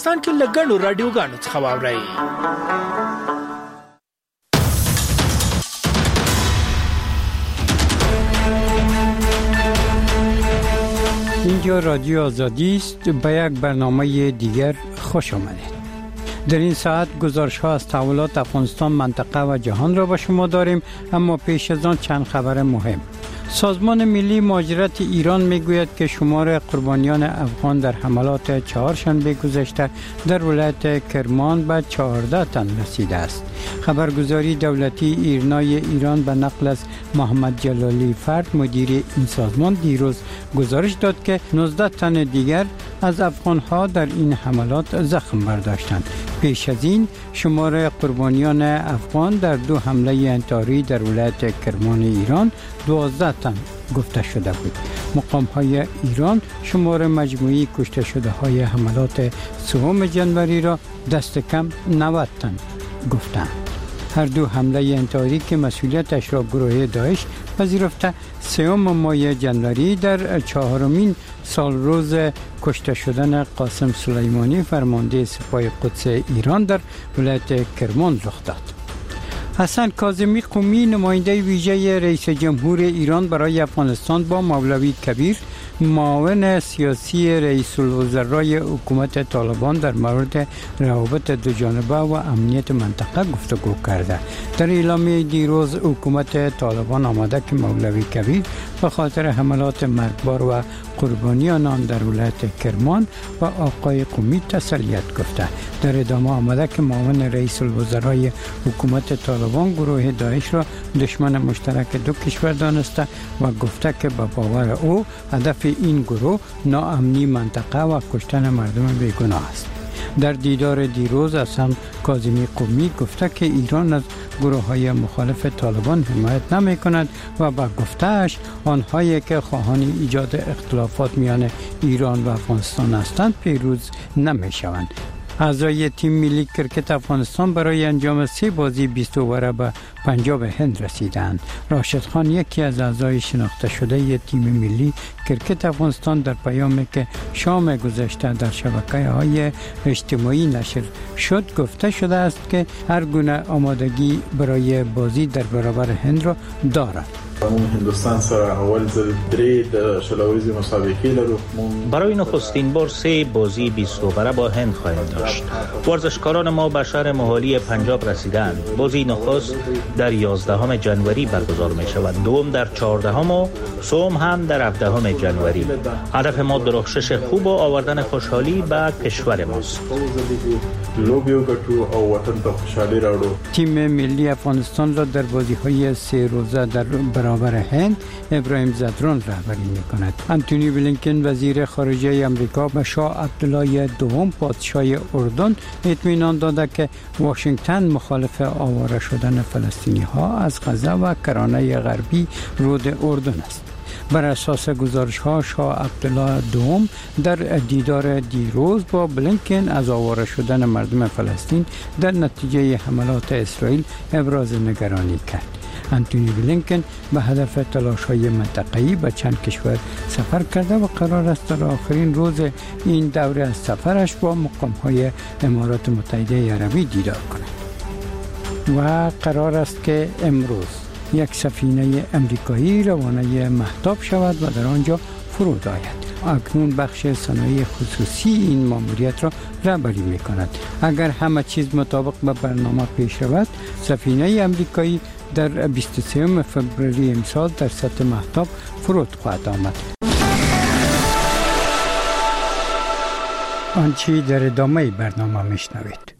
افغانستان کې لګڼو رادیوګانو څخه واورئ. اینجا رادیو آزادی است. به یک برنامه دیگر خوش آمدید. در این ساعت گزارش‌ها از تحولات افغانستان، منطقه و جهان را به شما داریم، اما پیش از آن چند خبر مهم. سازمان ملی مهاجرت ایران میگوید که شمار قربانیان افغان در حملات چهارشنبه گذشته در ولایت کرمان به 14 تن رسیده است. خبرگزاری دولتی ایرنای ایران به نقل از محمد جلالی فرد مدیر این سازمان دیروز گزارش داد که 19 تن دیگر از افغان‌ها در این حملات زخم برداشتند. پیش از این شمار قربانیان افغان در 2 حمله انتحاری در ولایت کرمان ایران 12 تن گفته شده بود. مقام‌های ایران شمار مجموعی کشته شده های حملات 3 جنوری را دست کم 90 تن گفتند. هر 2 حمله انتحاری که مسئولیتش را گروه داعش پذیرفته 3 ماه جنوری در 4مین سال روز کشته شدن قاسم سلیمانی فرمانده سپاه قدس ایران در ولایت کرمان رخ داد. حسن کاظمی قمی نماینده ویژه رئیس جمهور ایران برای افغانستان با مولوی کبیر معاون سیاسی رئیس الوزرای حکومت طالبان در مورد روابط دوجانبه و امنیت منطقه گفتگو کرده. در اعلامیه دیروز حکومت طالبان آمده که مولوی کبیر به خاطر حملات مرگبار و قربانیان آن در ولایت کرمان و آقای قمی تسلیت گفته. در ادامه آمده که معاون رئیس الوزرای حکومت طالبان گروه داعش را دشمن مشترک 2 کشور دانسته و گفته که به باور او هدف این گروه ناامنی منطقه و کشتن مردم بیگناه است. در دیدار دیروز حسن کاظمی قمی گفته که ایران از گروه‌های مخالف طالبان حمایت نمی‌کند و با گفته‌اش آنهایی که خواهان ایجاد اختلافات میان ایران و افغانستان هستند پیروز نمی‌شوند. اعضای تیم ملی کرکت افغانستان برای انجام 3 بازی 20 اووره به پنجاب هند رسیدند. راشد خان یکی از اعضای شناخته شده تیم ملی کرکت افغانستان در پیامی که شام گذشته در شبکه‌های اجتماعی نشر شد گفته شده است که هر گونه آمادگی برای بازی در برابر هند را دارد. هندوستان سره اول ځل 3 د شلوريزي مسابقې لرو. برای نخستین بار 3 بازی 20 اووره با هند خواهیم داشت. ورزشکاران ما به شهر موهالی پنجاب رسیدند. بازی نخست در 11 جنوری برگزار می شود، دوم در 14 و سوم هم در 17 جنوری. هدف ما درخشش خوب و آوردن خوشحالی به کشور ماست. لوبیو ګټو او وطن ته خوشحالي راوړو. تیم ملی افغانستان را در بازی‌های 3 روزه در برابر هند ابراهیم زدران رهبری می‌کند. آنتونی بلینکن وزیر خارجه آمریکا به شاه عبدالله دوم پادشاه اردن اطمینان داده که واشنگتن مخالف آواره شدن فلسطینی‌ها از غزه و کرانه غربی رود اردن است. بر اساس گزارش‌ها شاه عبدالله دوم در دیدار دیروز با بلینکن از آواره شدن مردم فلسطین در نتیجه حملات اسرائیل ابراز نگرانی کرد. آنتونی بلینکن به هدف تلاش‌های منطقه‌ای به چند کشور سفر کرده و قرار است در آخرین روز این دوره از سفرش با مقام‌های امارات متحده عربی دیدار کند. و قرار است که امروز یک سفینه امریکایی روانه مهتاب شود و در آنجا فرود آید. اکنون بخش صنایع خصوصی این ماموریت را رهبری می‌کند. اگر همه چیز مطابق به برنامه پیش رود، سفینه امریکایی در 23 فوریه امسال در سطح مهتاب فرود خواهد آمد. آنچه در ادامه برنامه میشنوید.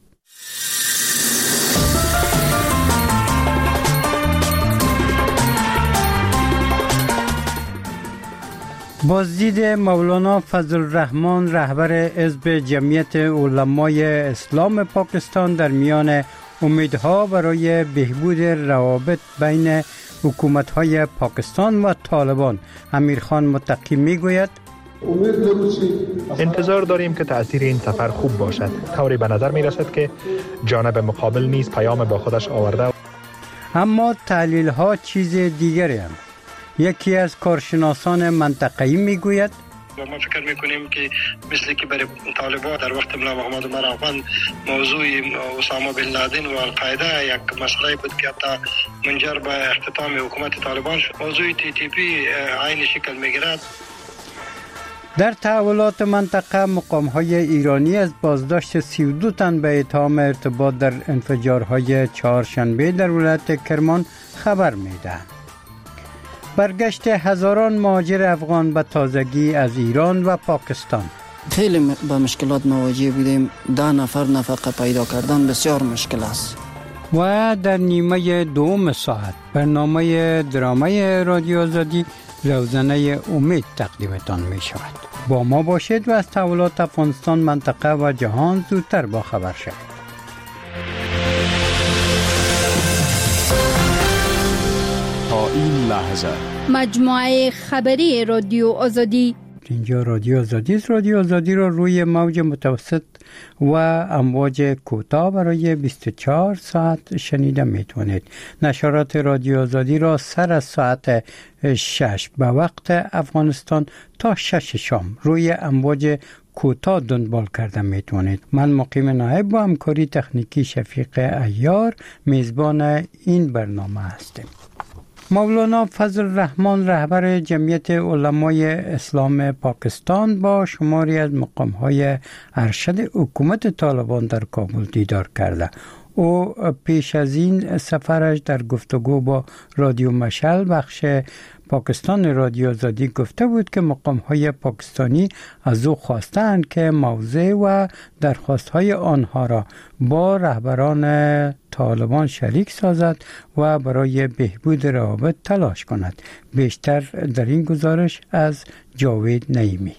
بازدید مولانا فضل الرحمن رهبر حزب جمعیت علمای اسلام پاکستان در میان امیدها برای بهبود روابط بین حکومت‌های پاکستان و طالبان. امیرخان متقی میگوید انتظار داریم که تأثیر این سفر خوب باشد. طوری به نظر می رسد که جانب مقابل نیز پیام با خودش آورده. اما تحلیل ها چیز دیگری هم. یکی از کارشناسان منطقه‌ای میگوید و ما فکر میکنیم که مثل که برای طالبان در وقت مولا محمد عمر افغان موضوع اسامه بن لادن و القاعده یک مسئله بود که حتی منجر به اختتام حکومت طالبان شد. موضوع TTP عین شکل میگیرد. در تحولات منطقه مقام‌های ایرانی از بازداشت 32 تن به اتهام ارتباط در انفجارهای چهارشنبه در ولایت کرمان خبر می‌دهند. برگشت هزاران مهاجر افغان به تازگی از ایران و پاکستان. خیلی با مشکلات مواجه بودیم. 10 نفر نفقه پیدا کردن بسیار مشکل است. و در نیمه دوم ساعت برنامه درامای رادیو آزادی روزنه امید تقدیمتان می شود. با ما باشید و از تحولات افغانستان، منطقه و جهان زودتر با خبر شوید. تا این لحظه مجموعه خبری رادیو آزادی. اینجا رادیو آزادی است. رادیو آزادی را روی موج متوسط و امواج کوتاه برای 24 ساعت شنیده میتونید. نشرات رادیو آزادی را سر از ساعت 6 به وقت افغانستان تا 6 شام روی امواج کوتاه دنبال کرده میتونید. من مقیم نایب با همکاری تکنیکی شفیق عیار میزبان این برنامه هستیم. مولانا فضل الرحمن رهبر جمعیت علمای اسلام پاکستان با شماری از مقام‌های ارشد حکومت طالبان در کابل دیدار کرده. او پیش از این سفرش در گفتگو با رادیو مشعل بخش پاکستان رادیو آزادی گفته بود که مقام‌های پاکستانی از او خواستند که موضع و درخواست‌های آنها را با رهبران طالبان شریک سازد و برای بهبود روابط تلاش کند. بیشتر در این گزارش از جاوید نعیمی.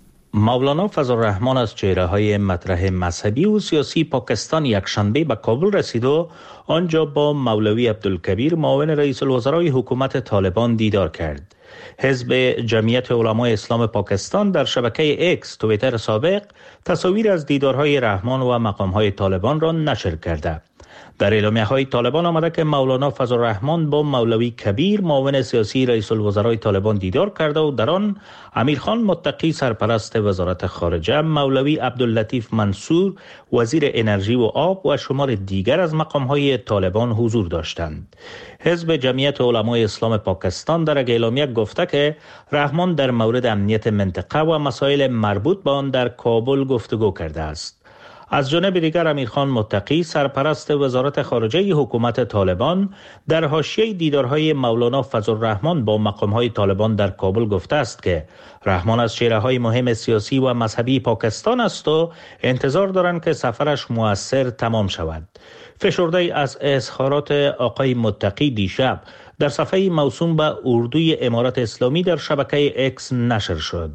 مولانا فضل الرحمن از چهره‌های مطرح مذهبی و سیاسی پاکستان یکشنبه به کابل رسید و آنجا با مولوی عبدالکبیر معاون رئیس الوزرای حکومت طالبان دیدار کرد. حزب جمعیت علمای اسلام پاکستان در شبکه اکس توییتر سابق تصاویر از دیدارهای رحمان و مقام‌های طالبان را نشر کرده. در اعلامیه‌های طالبان آمده که مولانا فضل الرحمن با مولوی کبیر معاون سیاسی رئیس الوزرای طالبان دیدار کرده و در آن امیرخان متقی سرپرست وزارت خارجه، مولوی عبداللطیف منصور وزیر انرژی و آب و شمار دیگر از مقام‌های طالبان حضور داشتند. حزب جمعیت علمای اسلام پاکستان در اعلامیه گفته که رحمان در مورد امنیت منطقه و مسائل مربوط به آن در کابل گفتگو کرده است. از جانب دیگر امیرخان متقی سرپرست وزارت خارجه حکومت طالبان در حاشیه دیدارهای مولانا فضل الرحمن با مقام‌های طالبان در کابل گفته است که رحمان از چهره‌های مهم سیاسی و مذهبی پاکستان است و انتظار دارند که سفرش موثر تمام شود. فشرده از اظهارات آقای متقی دیشب در صفحه موسوم به اردوی امارت اسلامی در شبکه اکس نشر شد.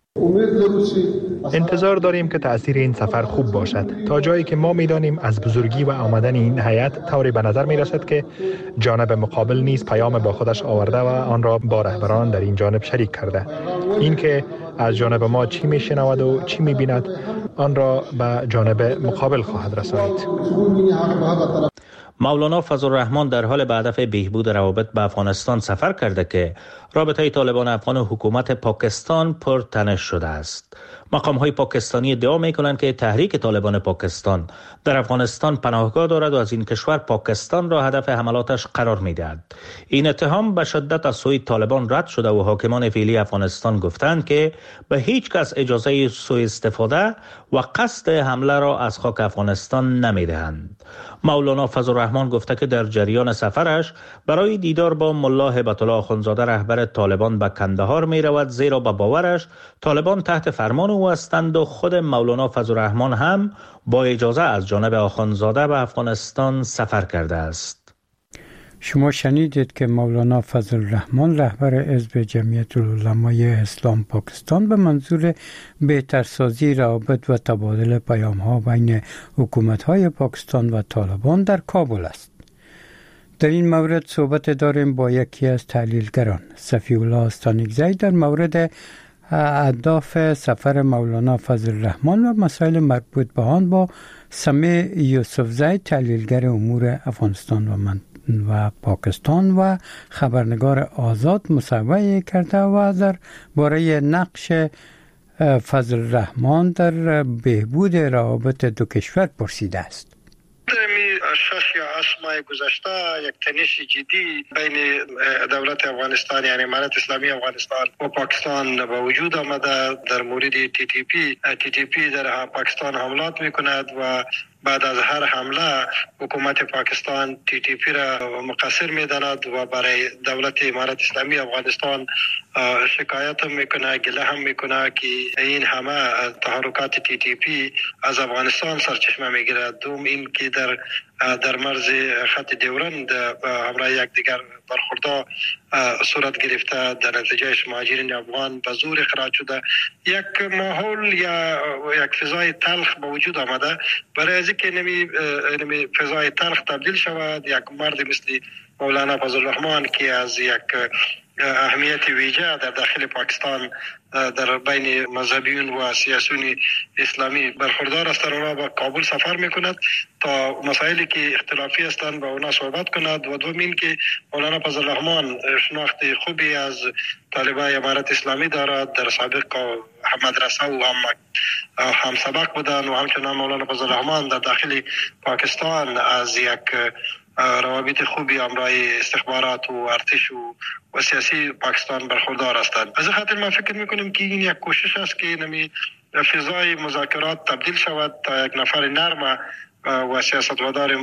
انتظار داریم که تأثیر این سفر خوب باشد. تا جایی که ما می‌دانیم از بزرگی و آمدن این هیئت طوری به نظر می‌رسد که جانب مقابل نیز پیام با خودش آورده و آن را با رهبران در این جانب شریک کرده. این که از جانب ما چی می‌شنود و چی می‌بیند آن را به جانب مقابل خواهد رسانید. مولانا فضل الرحمن در حال به هدف بهبود روابط با افغانستان سفر کرده که رابطه طالبان افغان و حکومت پاکستان پرتنش شده است. مقام‌های پاکستانی ادعا می‌کنند که تحریک طالبان پاکستان در افغانستان پناهگاه دارد و از این کشور پاکستان را هدف حملاتش قرار می‌دهد. این اتهام به شدت از سوی طالبان رد شده و حاکمان فعلی افغانستان گفتند که به هیچ کس اجازه سوء استفاده و قصد حمله را از خاک افغانستان نمی‌دهند. مولانا فضل الرحمن گفته که در جریان سفرش برای دیدار با ملا هیبت الله آخوندزاده رهبر طالبان به کندهار می رود، زیرا به باورش طالبان تحت فرمان او هستند و خود مولانا فضل الرحمن هم با اجازه از جانب آخوندزاده به افغانستان سفر کرده است. شما شنیدید که مولانا فضل الرحمن رهبر حزب جمعیت العلمای اسلام پاکستان به منظور بهترسازی روابط و تبادل پیام‌ها بین حکومت‌های پاکستان و طالبان در کابل است. در این مورد صحبت داریم با یکی از تحلیلگران، صفی الله استانکزی، در مورد اهداف سفر مولانا فضل الرحمن و مسائل مربوط به آن با سمیع یوسفزی، تحلیلگر امور افغانستان و پاکستان و خبرنگار آزاد مصاحبه کرده و در باره نقش فضل رحمان در بهبود روابط دو کشور پرسیده است. در 6 یا 8 ماه گذشته یک تنش جدی بین دولت افغانستان یعنی امارت اسلامی افغانستان و پاکستان به وجود آمده در مورد تی تی پی در پاکستان حملات میکند و بعد از هر حمله حکومت پاکستان تی تی پی را مقصر میداند و برای دولت امارت اسلامی افغانستان شکایت هم میکنه، گله هم میکنه که این همه تحرکات تی تی پی از افغانستان سرچشمه میگیرد. دوم این که در مرز خط ډیورند همراه یکدیگر برخوردها صورت گرفته، در نتیجهش مهاجرین افغان به زور اخراج شده. یک ماحول یا یک فضای تلخ به وجود آمده. برای از اینکه نمی فضای تلخ تبدیل شود، یک مرد مثل مولانا فضل رحمان که از یک اهمیت ویژه در داخل پاکستان در بین مذهبیون و سیاسیون اسلامی برخوردار است، اونا به کابل سفر میکند تا مسائلی که اختلافی هستند با اونا صحبت کند. و دوم این که مولانا فضل رحمان شناخت خوبی از طالبای امارت اسلامی دارد، در سابق مدرسه و هم سبق بودن و همچنان مولانا فضل رحمان در داخل پاکستان از یک روابط خوبی همراه استخبارات و ارتش و سیاسی پاکستان برخوردار هستند. از خاطر ما فکر میکنیم که این یک کوشش است که نمی فضای مذاکرات تبدیل شود تا یک نفر نرم و سیاستمدار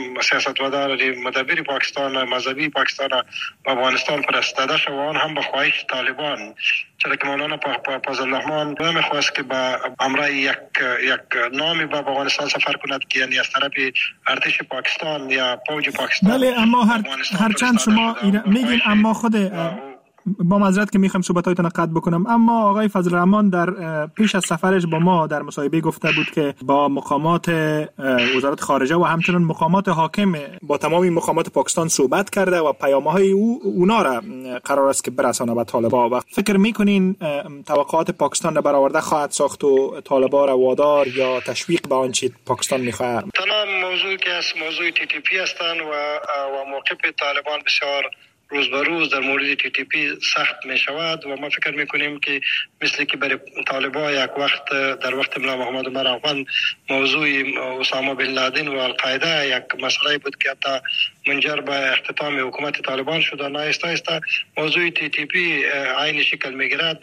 مدبر پاکستان مذهبی پاکستان و افغانستان فرستاده شد و آن هم به خواهش طالبان، چرا که مولانا فضل رحمان نمیخواست که با همراه یک نامی به افغانستان سفر کند که یعنی از طرف ارتش پاکستان یا فوج پاکستان. بله، اما هرچند شما میگین، اما خود با معذرت که میخوام صحبتایتون قطع بکنم، اما آقای فضل رحمان در پیش از سفرش با ما در مصاحبه گفته بود که با مقامات وزارت خارجه و همچنین مقامات حاکم با تمامی مقامات پاکستان صحبت کرده و پیام‌های اونا را قرار است که برسانه به طالبان. و فکر میکنین توقعات پاکستان را برآورده خواهد ساخت و طالبان را وادار یا تشویق به آنچه پاکستان میخواهد؟ تمام موضوع که از موضوع تی تی پی هستند و موقف طالبان بسیار روز به روز در مورد تی تی پی سخت می شود و ما فکر میکنیم که مثل که برای طالبان یک وقت در وقت ملا محمد عمر افغان موضوع اسامه بن لادن و القاعده یک مسئله بود که حتی منجر به اختتام حکومت طالبان شد. آهسته موضوع تی تی پی عین شکل میگیرد.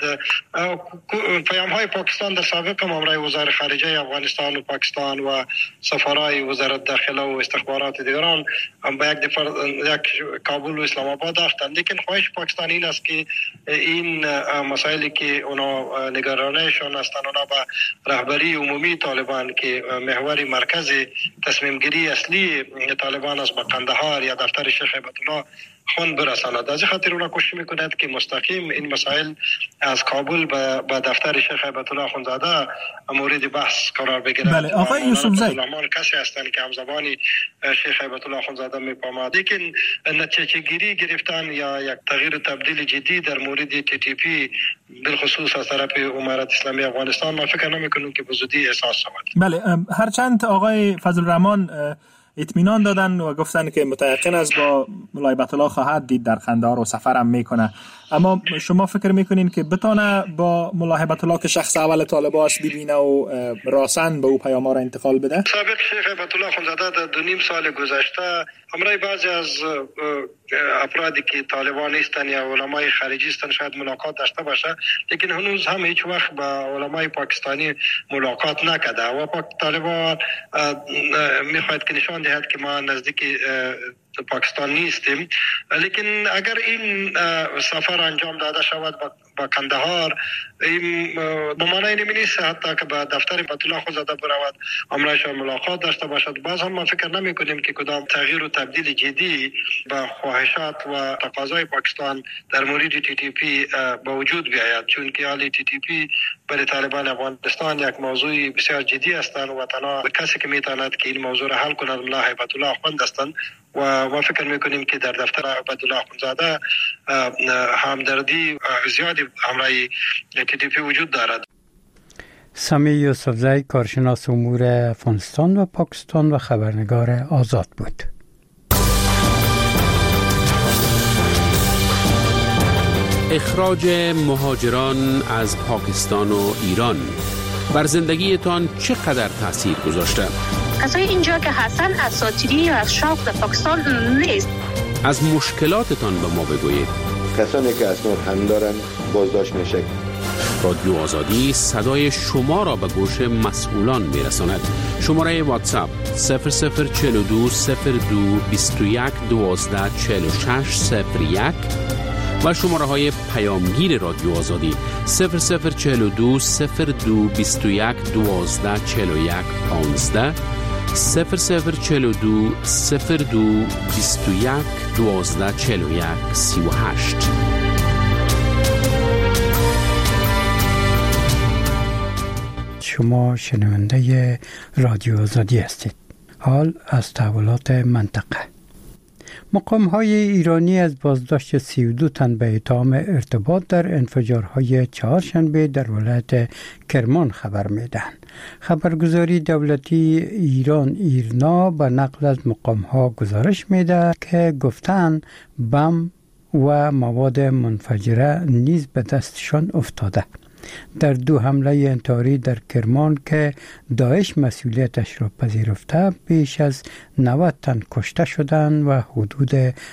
پیام های پاکستان در سابق هم امرای وزارت خارجه افغانستان و پاکستان و سفرای وزارت داخله و استخبارات دیگران به یک کابل و اسلام آباد داشتند، لیکن خواهش پاکستان این است که این مسائلی که اونا نگرانشان هستند اونا با رهبری عمومی طالبان که محور مرکز تصمیم گیری اصلی طالبان است به قندهار یا دفتر شیخ هیبت الله خان برساند. از خاطر اونا کوشش میکند که مستقیم این مسائل از کابل به دفتر شیخ هیبت الله خانزاده مورد بحث قرار بگیرد. بله، آقای یوسفزی کسی هستند که همزبانی شیخ هیبت الله خانزاده میفهمند، لیکن نتیجه گیری گرفتن یا یک تغییر و تبدیل جدی در مورد تی تی پی بالخصوص از طرف امارت اسلامی افغانستان ما فکر نمیکنیم که به زودی احساس شود. بله، هرچند آقای فضل رحمان اطمینان دادن و گفتن که متيقن است با مولای هیبت الله خواهد دید در قندهار و سفرم میکنه، اما شما فکر میکنین که بتونه با مولای هیبت الله که شخص اول طالبان است ببینه و راسن به او پیام را انتقال بده؟ سابق شیخ هیبت الله خانزاده در 2.5 سال گذشته همراه بعضی از افرادی که طالبان نیستن یا علمای خارجی هستن شاید ملاقات داشته باشه، لیکن هنوز هم هیچ وقت با علمای پاکستانی ملاقات نکرده و طالبان میخواهد که نشان دهد که ما نزدیک پاکستان نیستیم. لیکن اگر این سفر انجام داده شود با قندهار، به معنی نیست حتی که به دفتر هیبت الله خانزاده برود امرایش ملاقات داشته باشد. باز هم ما فکر نمی کنیم که کدام تغییر و تبدیل جدی با خواهشات و تقاضای پاکستان در مورد تی تی پی با وجود بیاید، چون که حالی تی تی پی برای طالبان افغانستان یک موضوع بسیار جدی هستند و تنها کسی که میتواند که این موضوع را حل کند ملا هیبت الله خان هستند و ما فکر میکنیم که در دفتر هیبت الله خانزاده همدردی زیادی همراه تی تی پی وجود دارد. سمی یوسفزی، کارشناس امور افغانستان و پاکستان و خبرنگار آزاد بود. اخراج مهاجران از پاکستان و ایران بر زندگیتان چقدر تأثیر گذاشته؟ کسای اینجا که هستن اساطیری یا از شاق در پاکستان نیست. از مشکلاتتان به ما بگویید. کسانی که اسناد هم دارن بازداشت میشه. رادیو آزادی صدای شما را به گوش مسئولان میرساند. شماره واتساپ 0042 02 21 12 46 01 و شماره های پیامگیر رادیو آزادی 0042 02 21 12 41 15 0042 02 21 12 41 38. شما شنونده رادیو آزادی هستید. حال از تحولات منطقه. مقام‌های ایرانی از بازداشت 32 تن به اتهام ارتباط در انفجارهای چهارشنبه در ولایت کرمان خبر میدهند. خبرگزاری دولتی ایران ایرنا به نقل از مقام‌ها گزارش میده که گفتند بم و مواد منفجره نیز به دستشان افتاده. در 2 حمله انتحاری در کرمان که داعش مسئولیتش را پذیرفته بیش از 90 تن کشته شدند و حدود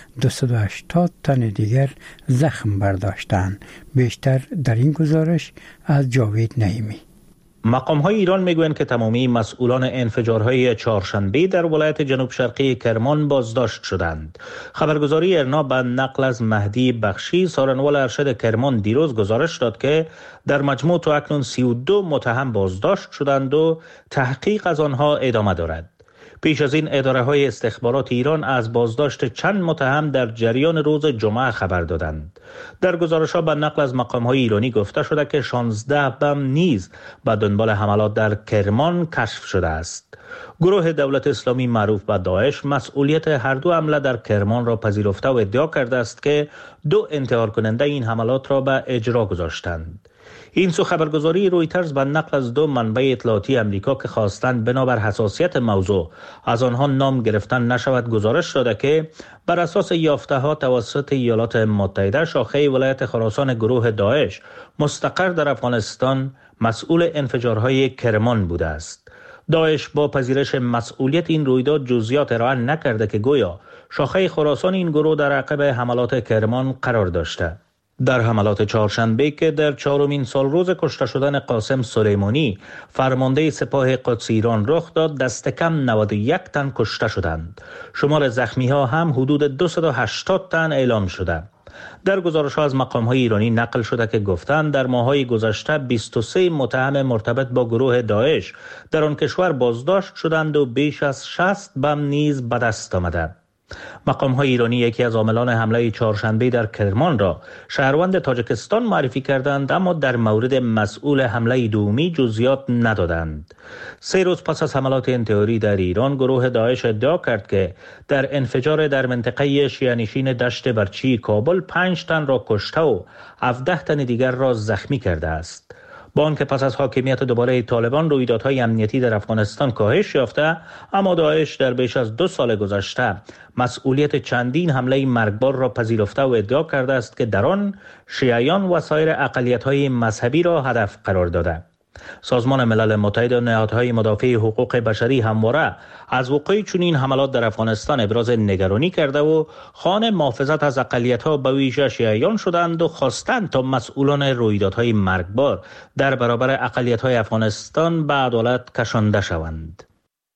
280 تن دیگر زخم برداشتند. بیشتر در این گزارش از جاوید نعیمی. مقام‌های ایران میگویند که تمامی مسئولان انفجارهای چهارشنبه در ولایت جنوب شرقی کرمان بازداشت شدند. خبرگزاری ایرنا به نقل از مهدی بخشی سارنوال ارشد کرمان دیروز گزارش داد که در مجموع تا اکنون 32 متهم بازداشت شدند و تحقیق از آنها ادامه دارد. پیش از این اداره‌های استخبارات ایران از بازداشت چند متهم در جریان روز جمعه خبر دادند. در گزارش‌ها به نقل از مقام‌های ایرانی گفته شده که 16 بم نیز به دنبال حملات در کرمان کشف شده است. گروه دولت اسلامی معروف به داعش مسئولیت هر 2 حمله در کرمان را پذیرفته و ادعا کرده است که 2 انتحار کننده این حملات را به اجرا گذاشتند. این سو خبرگزاری رویترز به نقل از 2 منبع اطلاعاتی امریکا که خواستند بنابر حساسیت موضوع از آنها نام گرفتن نشود گزارش داده که بر اساس یافته‌ها توسط ایالات متحده شاخه ولایت خراسان گروه داعش مستقر در افغانستان مسئول انفجارهای کرمان بوده است. داعش با پذیرش مسئولیت این رویداد جزئیات ارائه نکرده که گویا شاخه خراسان این گروه در عقب حملات کرمان قرار داشته. در حملات چهارشنبه که در 4مین سال روز کشته شدن قاسم سلیمانی فرمانده سپاه قدس ایران رخ داد، دست کم 91 تن کشته شدند. شمار زخمی ها هم حدود 280 تن اعلام شده. در گزارش ها از مقام های ایرانی نقل شده که گفتند در ماهای گذشته 23 متهم مرتبط با گروه داعش در آن کشور بازداشت شدند و بیش از 60 بم نیز به دست آمده. مقام‌های ایرانی یکی از عاملان حمله چهارشنبه در کرمان را شهروند تاجیکستان معرفی کردند، اما در مورد مسئول حمله دومی جزئیات ندادند. 3 روز پس از حملات انتحاری در ایران گروه داعش ادعا کرد که در انفجار در منطقه شیعه‌نشین دشت برچی کابل 5 تن را کشته و 17 تن دیگر را زخمی کرده است. با آنکه پس از حاکمیت دوباره طالبان رویدادهای امنیتی در افغانستان کاهش یافته، اما داعش در بیش از 2 سال گذشته مسئولیت چندین حمله مرگبار را پذیرفته و ادعا کرده است که در آن شیعیان و سایر اقلیت‌های مذهبی را هدف قرار داده. سازمان ملل متحد و نهادهای مدافع حقوق بشری همواره از وقوع چنین حملات در افغانستان ابراز نگرانی کرده و خواهان محافظت از اقلیت‌ها به ویژه شیعیان شدند و خواستند تا مسئولان رویدادهای مرگبار در برابر اقلیت‌های افغانستان به عدالت کشانده شوند.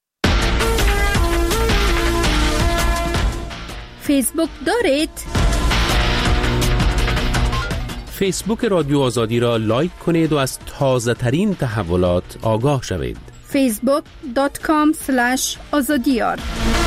فیسبوک دارید؟ فیسبوک رادیو آزادی را لایک کنید و از تازه ترین تحولات آگاه شوید. facebook.com/azadiyar.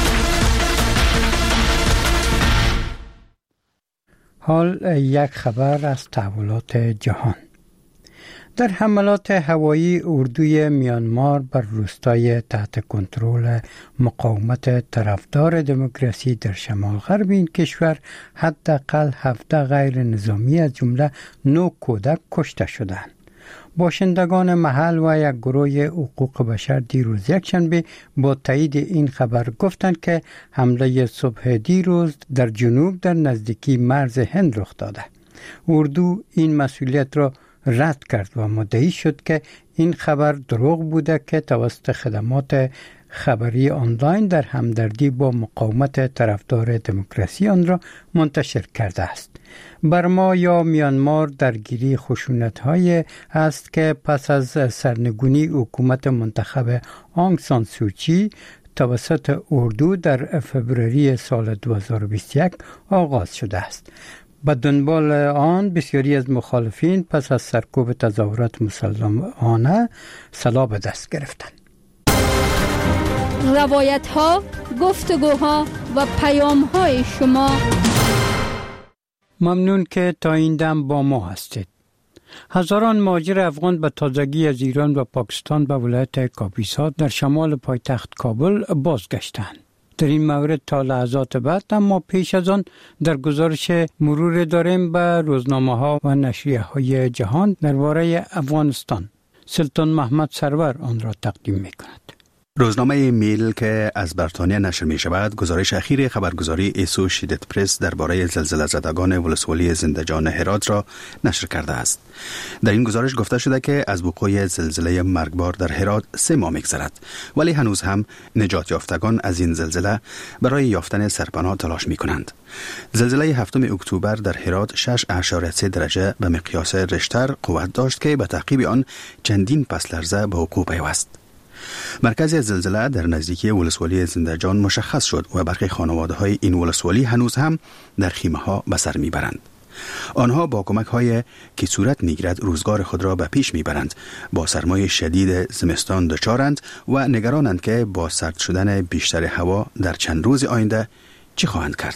حال یک خبر از تحولات جهان. در حملات هوایی اردوی میانمار بر روستای تحت کنترل مقاومت طرفدار دموکراسی در شمال غرب این کشور حداقل 17 غیر نظامی از جمله 9 کودک کشته شدند. باشندگان محل و یک گروه حقوق بشر دیروز یکشنبه با تایید این خبر گفتند که حمله صبح دیروز در جنوب در نزدیکی مرز هند رخ داده. اردو این مسئولیت را رد کرد و مدعی شد که این خبر دروغ بوده که توسط خدمات خبری آنلاین در همدردی با مقاومت طرفدار دموکراسی آن را منتشر کرده است. برما یا میانمار درگیری خشونت‌های است که پس از سرنگونی حکومت منتخب آنگ سان سوچی توسط اردو در فوریه سال 2021 آغاز شده است. به دنبال آن بسیاری از مخالفین پس از سرکوب تظاهرات مسلحانه سلاح به دست گرفتند. روایت ها، گفتگوها و پیام های شما. ممنون که تا این دم با ما هستید. هزاران مهاجر افغان به تازگی از ایران و پاکستان به ولایت کاپیسا در شمال پایتخت کابل بازگشتند. در این مورد تا لحظات بعد اما پیش از آن در گزارش مرور داریم به روزنامه ها و نشریه های جهان درباره افغانستان. سلطان محمد سرور آن را تقدیم می کند. روزنامه میل که از بریتانیا نشر می شود گزارش اخیر خبرگزاری اسوسییتد پرس درباره زلزله زدگان ولسوالی زندجان هرات را نشر کرده است. در این گزارش گفته شده که از وقوع زلزله مرگبار در هرات 3 ماه می‌گذرد، ولی هنوز هم نجات یافتگان از این زلزله برای یافتن سرپناه تلاش می‌کنند. زلزله 7 اکتبر در هرات 6.3 درجه به مقیاس ریشتر قوت داشت که به تعقیب آن چندین پس لرزه به وقوع پیوست. مرکز زلزله در نزدیکی ولسوالی زندجان مشخص شد و برخی خانواده‌های این ولسوالی هنوز هم در خیمه‌ها به سر می‌برند. آنها با کمک‌های که صورت می‌گیرد روزگار خود را به پیش می‌برند. با سرمای شدید زمستان دچارند و نگرانند که با سرد شدن بیشتر هوا در چند روز آینده چی خواهند کرد.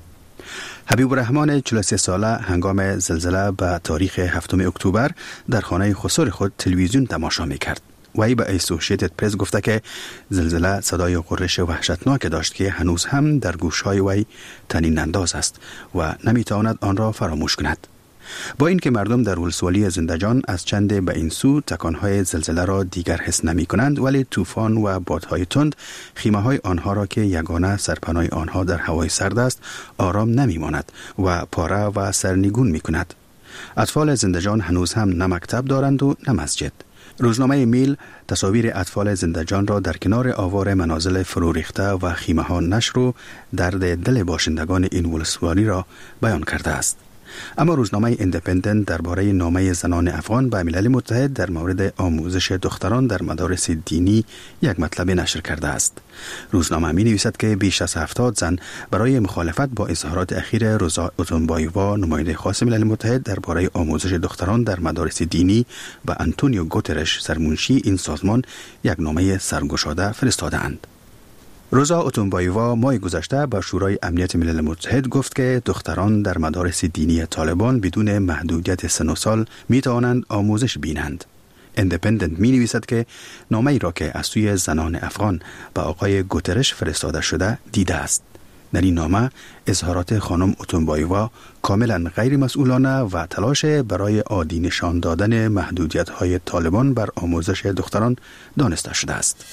حبیب الرحمن 43 ساله هنگام زلزله به تاریخ 7 اکتبر در خانه خسر خود تلویزیون تماشا می‌کرد. وی به اسوسییتد پرس گفته که زلزله صدای غرش وحشتناک داشت که هنوز هم در گوش‌های وی طنین انداز است و نمیتواند آن را فراموش کند. با اینکه مردم در ولسوالی زندجان از چند به این سو تکانهای زلزله را دیگر حس نمی کنند، ولی طوفان و بادهای تند خیمه‌های آنها را که یگانه سرپناه آنها در هوای سرد است آرام نمی ماند و پاره و سرنگون می کند. اطفال زندجان هنوز هم نه مکتب دارند و نه مسجد. روزنامه میل تصاویر اطفال زندجان را در کنار آوار منازل فرو ریخته و خیمه ها نشر و درد دل باشندگان این ولسوالی را بیان کرده است. اما روزنامه ایندیپندنت درباره نامه زنان افغان به ملل متحد در مورد آموزش دختران در مدارس دینی یک مطلب نشر کرده است. روزنامه می نویسد که بیش از 70 زن برای مخالفت با اظهارات اخیر روزا اوتونبایووا نماینده خاص ملل متحد درباره آموزش دختران در مدارس دینی به آنتونیو گوترش سرمنشی این سازمان یک نامه سرگشاده فرستاده‌اند. روزا اوتونبایووا ماه گذشته به شورای امنیت ملل متحد گفت که دختران در مدارس دینی طالبان بدون محدودیت سن و سال می توانند آموزش بینند. ایندیپندنت می نویسد که نامه ای را که از سوی زنان افغان به آقای گوترش فرستاده شده دیده است. در این نامه اظهارات خانم اوتونبایووا کاملا غیر مسئولانه و تلاش برای عادی نشان دادن محدودیت های طالبان بر آموزش دختران دانسته شده است.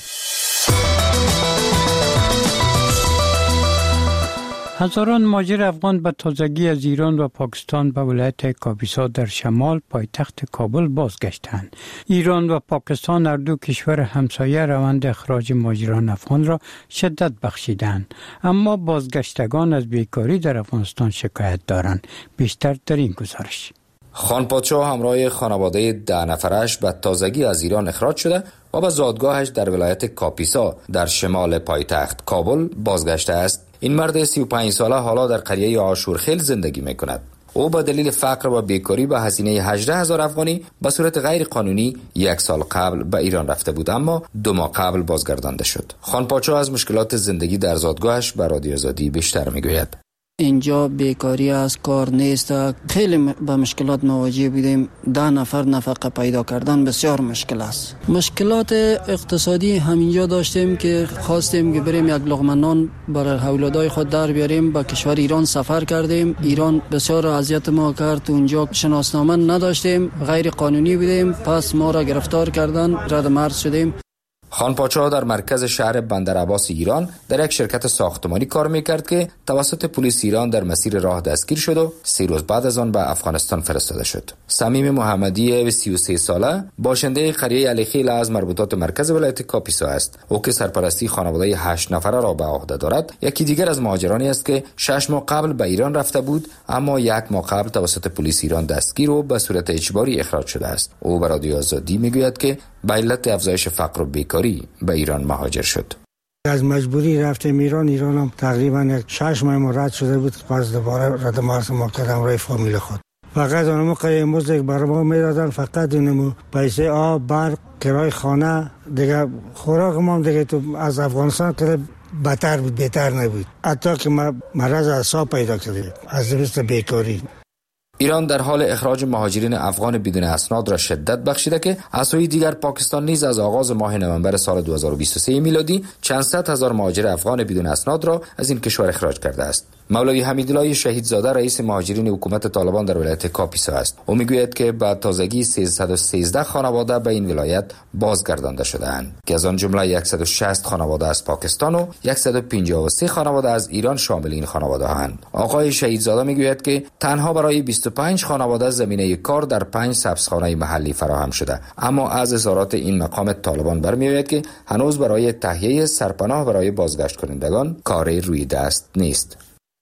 هزاران مهاجر افغان به تازگی از ایران و پاکستان به ولایت کاپیسا در شمال پایتخت کابل بازگشتند. ایران و پاکستان هر دو کشور همسایه روند اخراج مهاجران افغان را شدت بخشیدند، اما بازگشتگان از بیکاری در افغانستان شکایت دارند. بیشتر در این گزارش. خان پادشاه همراه خانواده 10 نفرش به تازگی از ایران اخراج شده و به زادگاهش در ولایت کاپیسا در شمال پایتخت کابل بازگشته است. این مرد 35 ساله حالا در قریه آشورخیل زندگی می‌کند. او با دلیل فقر و بیکاری با هزینه 18,000 افغانی به صورت غیر قانونی 1 سال قبل به ایران رفته بود، اما 2 ماه قبل بازگردانده شد. خان پادشاه از مشکلات زندگی در زادگاهش به رادیو آزادی بیشتر میگوید. اینجا بیکاری است، کار نیست، خیلی به مشکلات مواجه بودیم. 10 نفر نفقه پیدا کردن بسیار مشکل است. مشکلات اقتصادی همینجا داشتیم که خواستیم که بریم یک لقمه نان برای اولادای خود در بیاریم. به کشور ایران سفر کردیم. ایران بسیار اذیت ما کرد. اونجا شناسنامه نداشتیم، غیر قانونی بودیم، پس ما را گرفتار کردن، رد مرز شدیم. خان پاچا در مرکز شهر بندر عباس ایران در یک شرکت ساختمانی کار میکرد که توسط پلیس ایران در مسیر راه دستگیر شد و 3 روز بعد از آن به افغانستان فرستاده شد. صمیم محمدی 33 ساله باشنده قریه علیخیل از مربوطات مرکز ولایت کاپیسا است. او که سرپرستی خانواده 8 نفره را به عهده دارد، یکی دیگر از مهاجرانی است که 6 ماه قبل به ایران رفته بود اما 1 ماه قبل توسط پلیس ایران دستگیر و به صورت اجباری اخراج شده است. او به رادیو آزادی میگوید که به علت افزایش فقر و بیکاری به ایران مهاجر شد. از مجبوری رفتیم ایران هم تقریبا 6 ماه رد شده بود. پس دوباره رد مرز ما کردم رای فامیل خود. فقط اونمو قیموز برای ما میدادن، فقط اونمو پیسه آب، برق، کرای خانه، دیگه خوراک ما دیگه تو از افغانستان که بدتر بود، بهتر نبود. حتی که ما مرض اعصاب پیدا کردیم از مثل بیکاری. ایران در حال اخراج مهاجرین افغان بدون اسناد را شدت بخشیده که از سوی دیگر پاکستان نیز از آغاز ماه نوامبر سال 2023 میلادی چند صد هزار مهاجر افغان بدون اسناد را از این کشور اخراج کرده است. مولوی حمیدالله شهیدزاده رئیس مهاجرین حکومت طالبان در ولایت کاپیسا است. او میگوید که بعد تازگی 313 خانواده به این ولایت بازگردانده شده‌اند که از آن جمله 160 خانواده از پاکستان و 153 خانواده از ایران شامل این خانواده هستند. آقای شهیدزاده میگوید که تنها برای 25 خانواده زمینه کار در 5 سبزخانه محلی فراهم شده، اما از اظهارات این مقام طالبان برمی‌آید که هنوز برای تهیه سرپناه برای بازگشت کنندگان کاری روی دست نیست.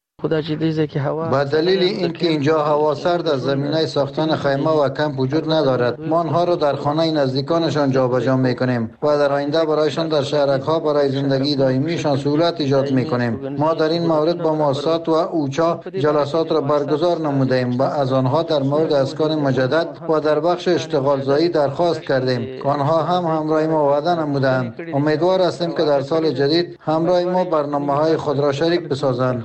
با دلیل اینکه اینجا هوا سرد از زمینه ساختن خیمه و کمپ وجود ندارد، ما آنها را در خانه نزدیکانشان جابجا میکنیم و در آینده برایشان در شهرک‌ها برای زندگی دائمیشان سهولت ایجاد میکنیم. ما در این مورد با مؤسسات و اوچا جلسات را برگزار نمودیم و از آنها در مورد اسکان مجدد و در بخش اشتغال زایی درخواست کردیم که آنها هم همراه ما وعده نمودند. امیدوار هستیم که در سال جدید همراه ما برنامه‌های خود را شریک بسازند.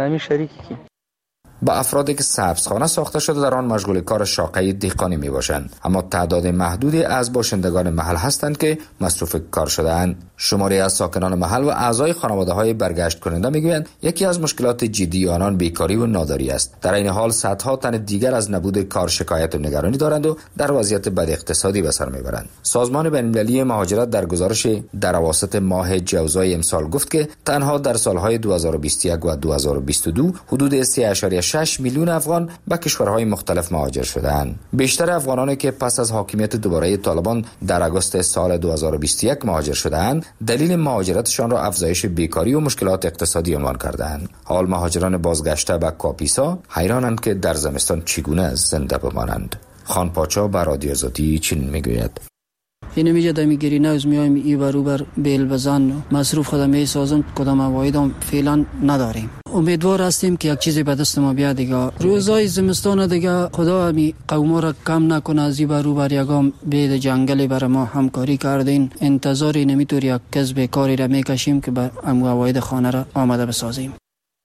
با افرادی که سبزخانه ساخته شده در آن مشغول کار شاقه دهقانی می باشند، اما تعداد محدودی از باشندگان محل هستند که مصروف کار شده‌اند. شماری از ساکنان محل و اعضای خانواده های برگشت کننده میگویند یکی از مشکلات جدی آنان بیکاری و ناداری است. در این حال صدها تن دیگر از نبود کار شکایت و نگرانی دارند و در وضعیت بد اقتصادی به سر میبرند. سازمان بین‌المللی مهاجرت در گزارش در اواسط ماه جوزای امسال گفت که تنها در سالهای 2021 و 2022 حدود 3.6 میلیون افغان به کشورهای مختلف مهاجر شدند. بیشتر افغانانی که پس از حاکمیت دوباره طالبان در آگوست سال 2021 مهاجر شدند، دلیل مهاجرتشان را افزایش بیکاری و مشکلات اقتصادی عنوان کردند. حال مهاجران بازگشته به کاپیسا حیرانند که در زمستان چگونه زنده بمانند. خان پاچا به رادیو آزادی چین میگوید: این میجه دمی گیری نوز میایم ای بروبر بیل بزن مصروف خودم میسازم، کدام عوایدم فعلا نداریم. امیدوار هستیم که یک چیزی به دست ما بیاد دیگه. روزای زمستان دیگه خدا می قوما را کم نکنه از ای بروبر یگام بید جنگلی بر ما همکاری کردین. انتظاری نمیتور یک کسب کاری را میکشیم که بر امو عواید خانه را آماده بسازیم.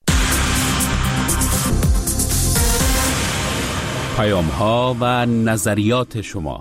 پیام ها و نظریات شما.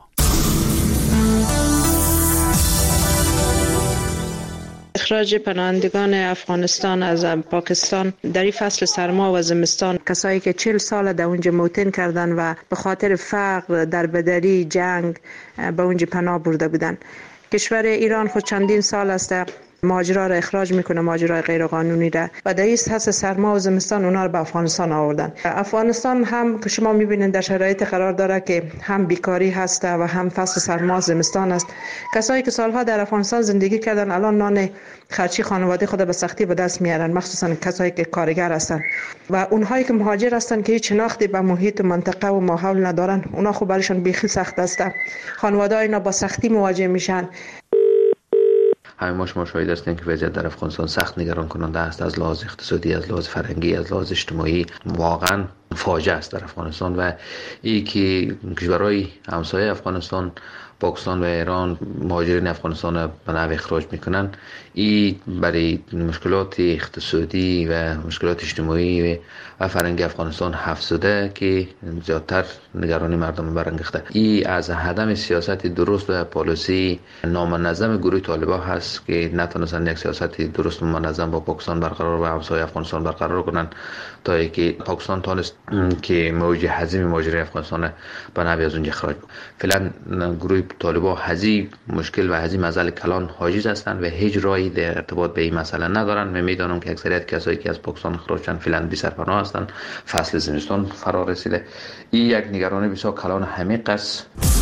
اخراج پناهندگان افغانستان از پاکستان در این فصل سرما و زمستان، کسایی که 40 سال در اونجا موطن کردن و به خاطر فقر، دربدری، جنگ به اونجا پناه برده بودن. کشور ایران خود چندین سال است مهاجرا را اخراج میکنه، مهاجرای غیر قانونی را، و در این فصل سرما و زمستان اونا رو به افغانستان آوردن. افغانستان هم که شما میبینید در شرایط قرار داره که هم بیکاری هست و هم فصل سرما و زمستان است. کسایی که سالها در افغانستان زندگی کردن الان نان خرچی خانواده خود به سختی به دست میارن، مخصوصا کسایی که کارگر هستن و اونهایی که مهاجر هستن که هیچ شناختی به محیط منطقه و ماحول ندارن، اونا خب برایشون بیخی سخت است. خانواده اینا با سختی مواجه میشن. همه ما شاهد هستیم که وضعیت در افغانستان سخت نگران کننده است، از لحاظ اقتصادی، از لحاظ فرهنگی، از لحاظ اجتماعی واقعا فاجعه است در افغانستان. و این که کشورهای همسایه افغانستان، پاکستان و ایران مهاجرین افغانستان را به نحو اخراج میکنن، این برای مشکلات اقتصادی و مشکلات اجتماعی و فرهنگی افغانستان افزوده که زیادتر نگرانی مردم برانگیخته. این از عدم سیاست درست و پالیسی نامنظم گروه طالبان هست که نتونستن یک سیاست درست و منظم با پاکستان برقرار و همسایه افغانستان برقرار کنن، تا اینکه پاکستان تونست که موج هزیم مهاجرین افغانستان به نحوی از اونجا اخراج کنه. فعلا گروه طالبا هزی مشکل و هزی مسئله کلان حاجز هستند و هیچ راهی در ارتباط به این مسئله ندارند. من میدانم که اکثریت کسایی که از پاکستان اخراج شدند فعلا بی سرپناه هستند، فصل زمستان فرا رسیده. این یک نگرانی بسیار کلان عمیق است.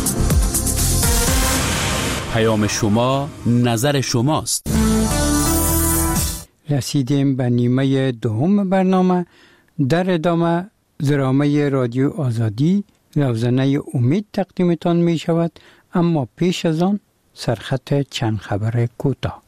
پیام شما، نظر شماست. رسیدیم به نیمه دوم برنامه. در ادامه درامه رادیو آزادی روزنه امید تقدیمتان می شود، اما پیش از آن سرخط چند خبر کوتاه.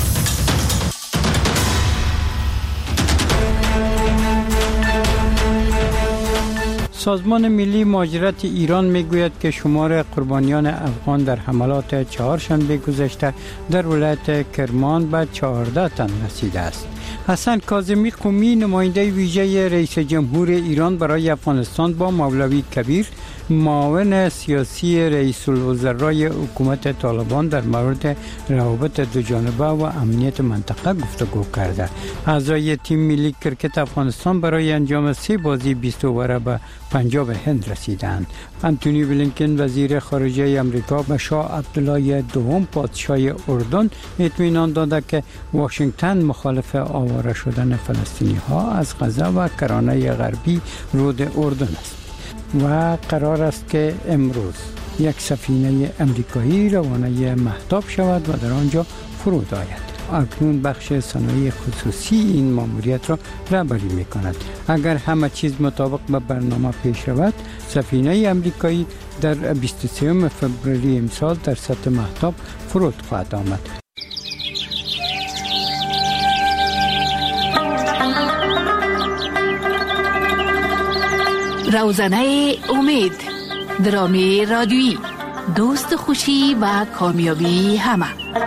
سازمان ملی مهاجرت ایران میگوید که شمار قربانیان افغان در حملات چهارشنبه گذشته در ولایت کرمان به 14 تن رسیده است. حسن کاظمی قمی، نماینده ویژه رئیس جمهور ایران برای افغانستان، با مولوی کبیر، معاون سیاسی رئیس الوزرای حکومت طالبان در مورد روابط دوجانبه و امنیت منطقه گفتگو کرده. اعضای تیم ملی کرکت افغانستان برای انجام 3 بازی 20 اووره به پنجاب هند رسیدند. انتونی بلینکن وزیر خارجه امریکا به شاه عبدالله دوم پادشاه اردن اطمینان داده که واشنگتن مخالف آواره شدن فلسطینی ها از غزه و کرانه غربی رود اردن است و قرار است که امروز یک سفینه امریکایی روانه مهتاب شود و در آنجا فرود آید. اکنون بخش صنایع خصوصی این ماموریت را رهبری می‌کند. اگر همه چیز مطابق به برنامه پیش رود، سفینه امریکایی در 23 فوریه امسال در سطح مهتاب فرود خواهد آمد. روزنه امید، درامی رادیویی، دوست خوشی و کامیابی همه.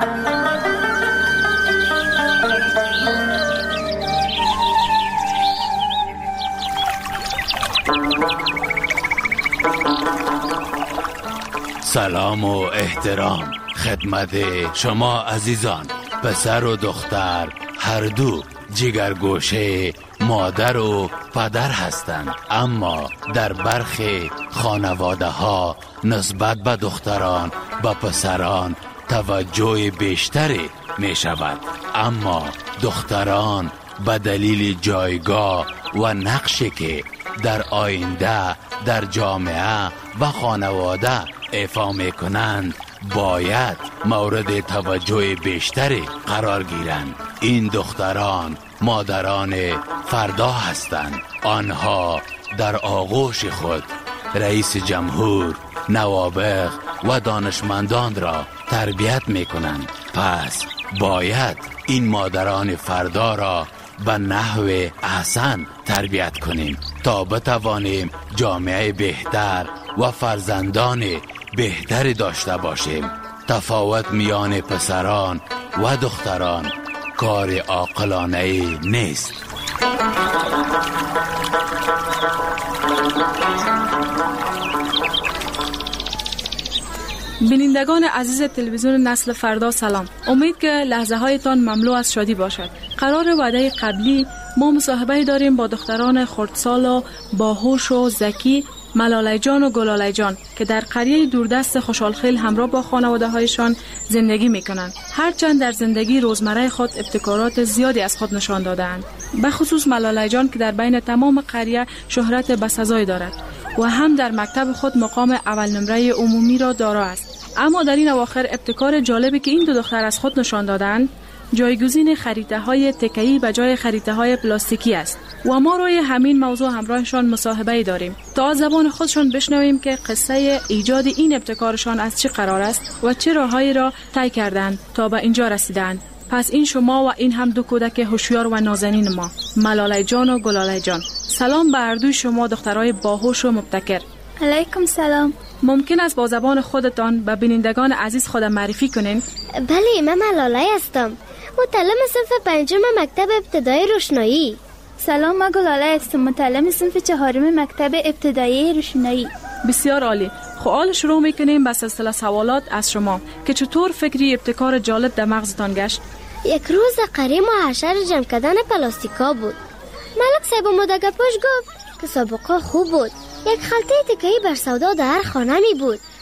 سلام و احترام خدمت شما عزیزان، پسر و دختر هر دو جگرگوشه مادر و پدر هستند، اما در برخی خانواده ها نسبت به دختران به پسران توجه بیشتری می شود، اما دختران به دلیل جایگاه و نقشی که در آینده در جامعه و خانواده ایفا می کنند باید مورد توجه بیشتری قرار گیرند. این دختران مادران فردا هستند. آنها در آغوش خود رئیس جمهور، نوابغ و دانشمندان را تربیت می کنند. پس باید این مادران فردا را به نحو احسن تربیت کنیم تا بتوانیم جامعه بهتر و فرزندان بهتری داشته باشیم. تفاوت میان پسران و دختران کار عاقلانه نیست. بینندگان عزیز تلویزیون نسل فردا سلام. امید که لحظه هایتان مملو از شادی باشد. قرار وعده قبلی ما مصاحبه داریم با دختران خردسال و باهوش و ذکی ملاله جان و گلاله جان که در قریه دوردست خوشحالخیل همراه با خانواده هایشان زندگی می کنند. هرچند در زندگی روزمره خود ابتکارات زیادی از خود نشان دادند، به خصوص ملاله جان که در بین تمام قریه شهرت بسزایی دارد و هم در مکتب خود مقام اول نمره عمومی را دارا است. اما در این اواخر ابتکار جالبی که این دو دختر از خود نشان دادند جایگزین خریطه های تکه‌ای به جای خریطه های پلاستیکی است و ما روی همین موضوع همراهشان مصاحبه داریم تا از زبان خودشان بشنویم که قصه ایجاد این ابتکارشان از چه قرار است و چه راههایی را طی کردند تا به اینجا رسیدند. پس این شما و این هم دو کودک هوشیار و نازنین ما، ملاله جان و گلاله جان. سلام به هر دوی شما دخترای باهوش و مبتکر. علیکم سلام. ممکن است با زبان خودتان به بینندگان عزیز خود معرفی کنین؟ بله، من ملاله هستم، متعلم صنف 5 مکتب ابتدایی روشنایی. سلام، من گلاله هستم، متعلم صنف 4 مکتب ابتدایی روشنایی. بسیار عالی. خب شروع میکنیم با سلسله سوالات از شما که چطور فکری ابتکار جالب در مغزتان گشت؟ یک روز قریه محشر جمع کردن پلاستیکا بود. ملک صاحب مدگپوش گفت که سابقه خوب بود. یک خلطه تکه‌ای بر سودا در هر خانه می بود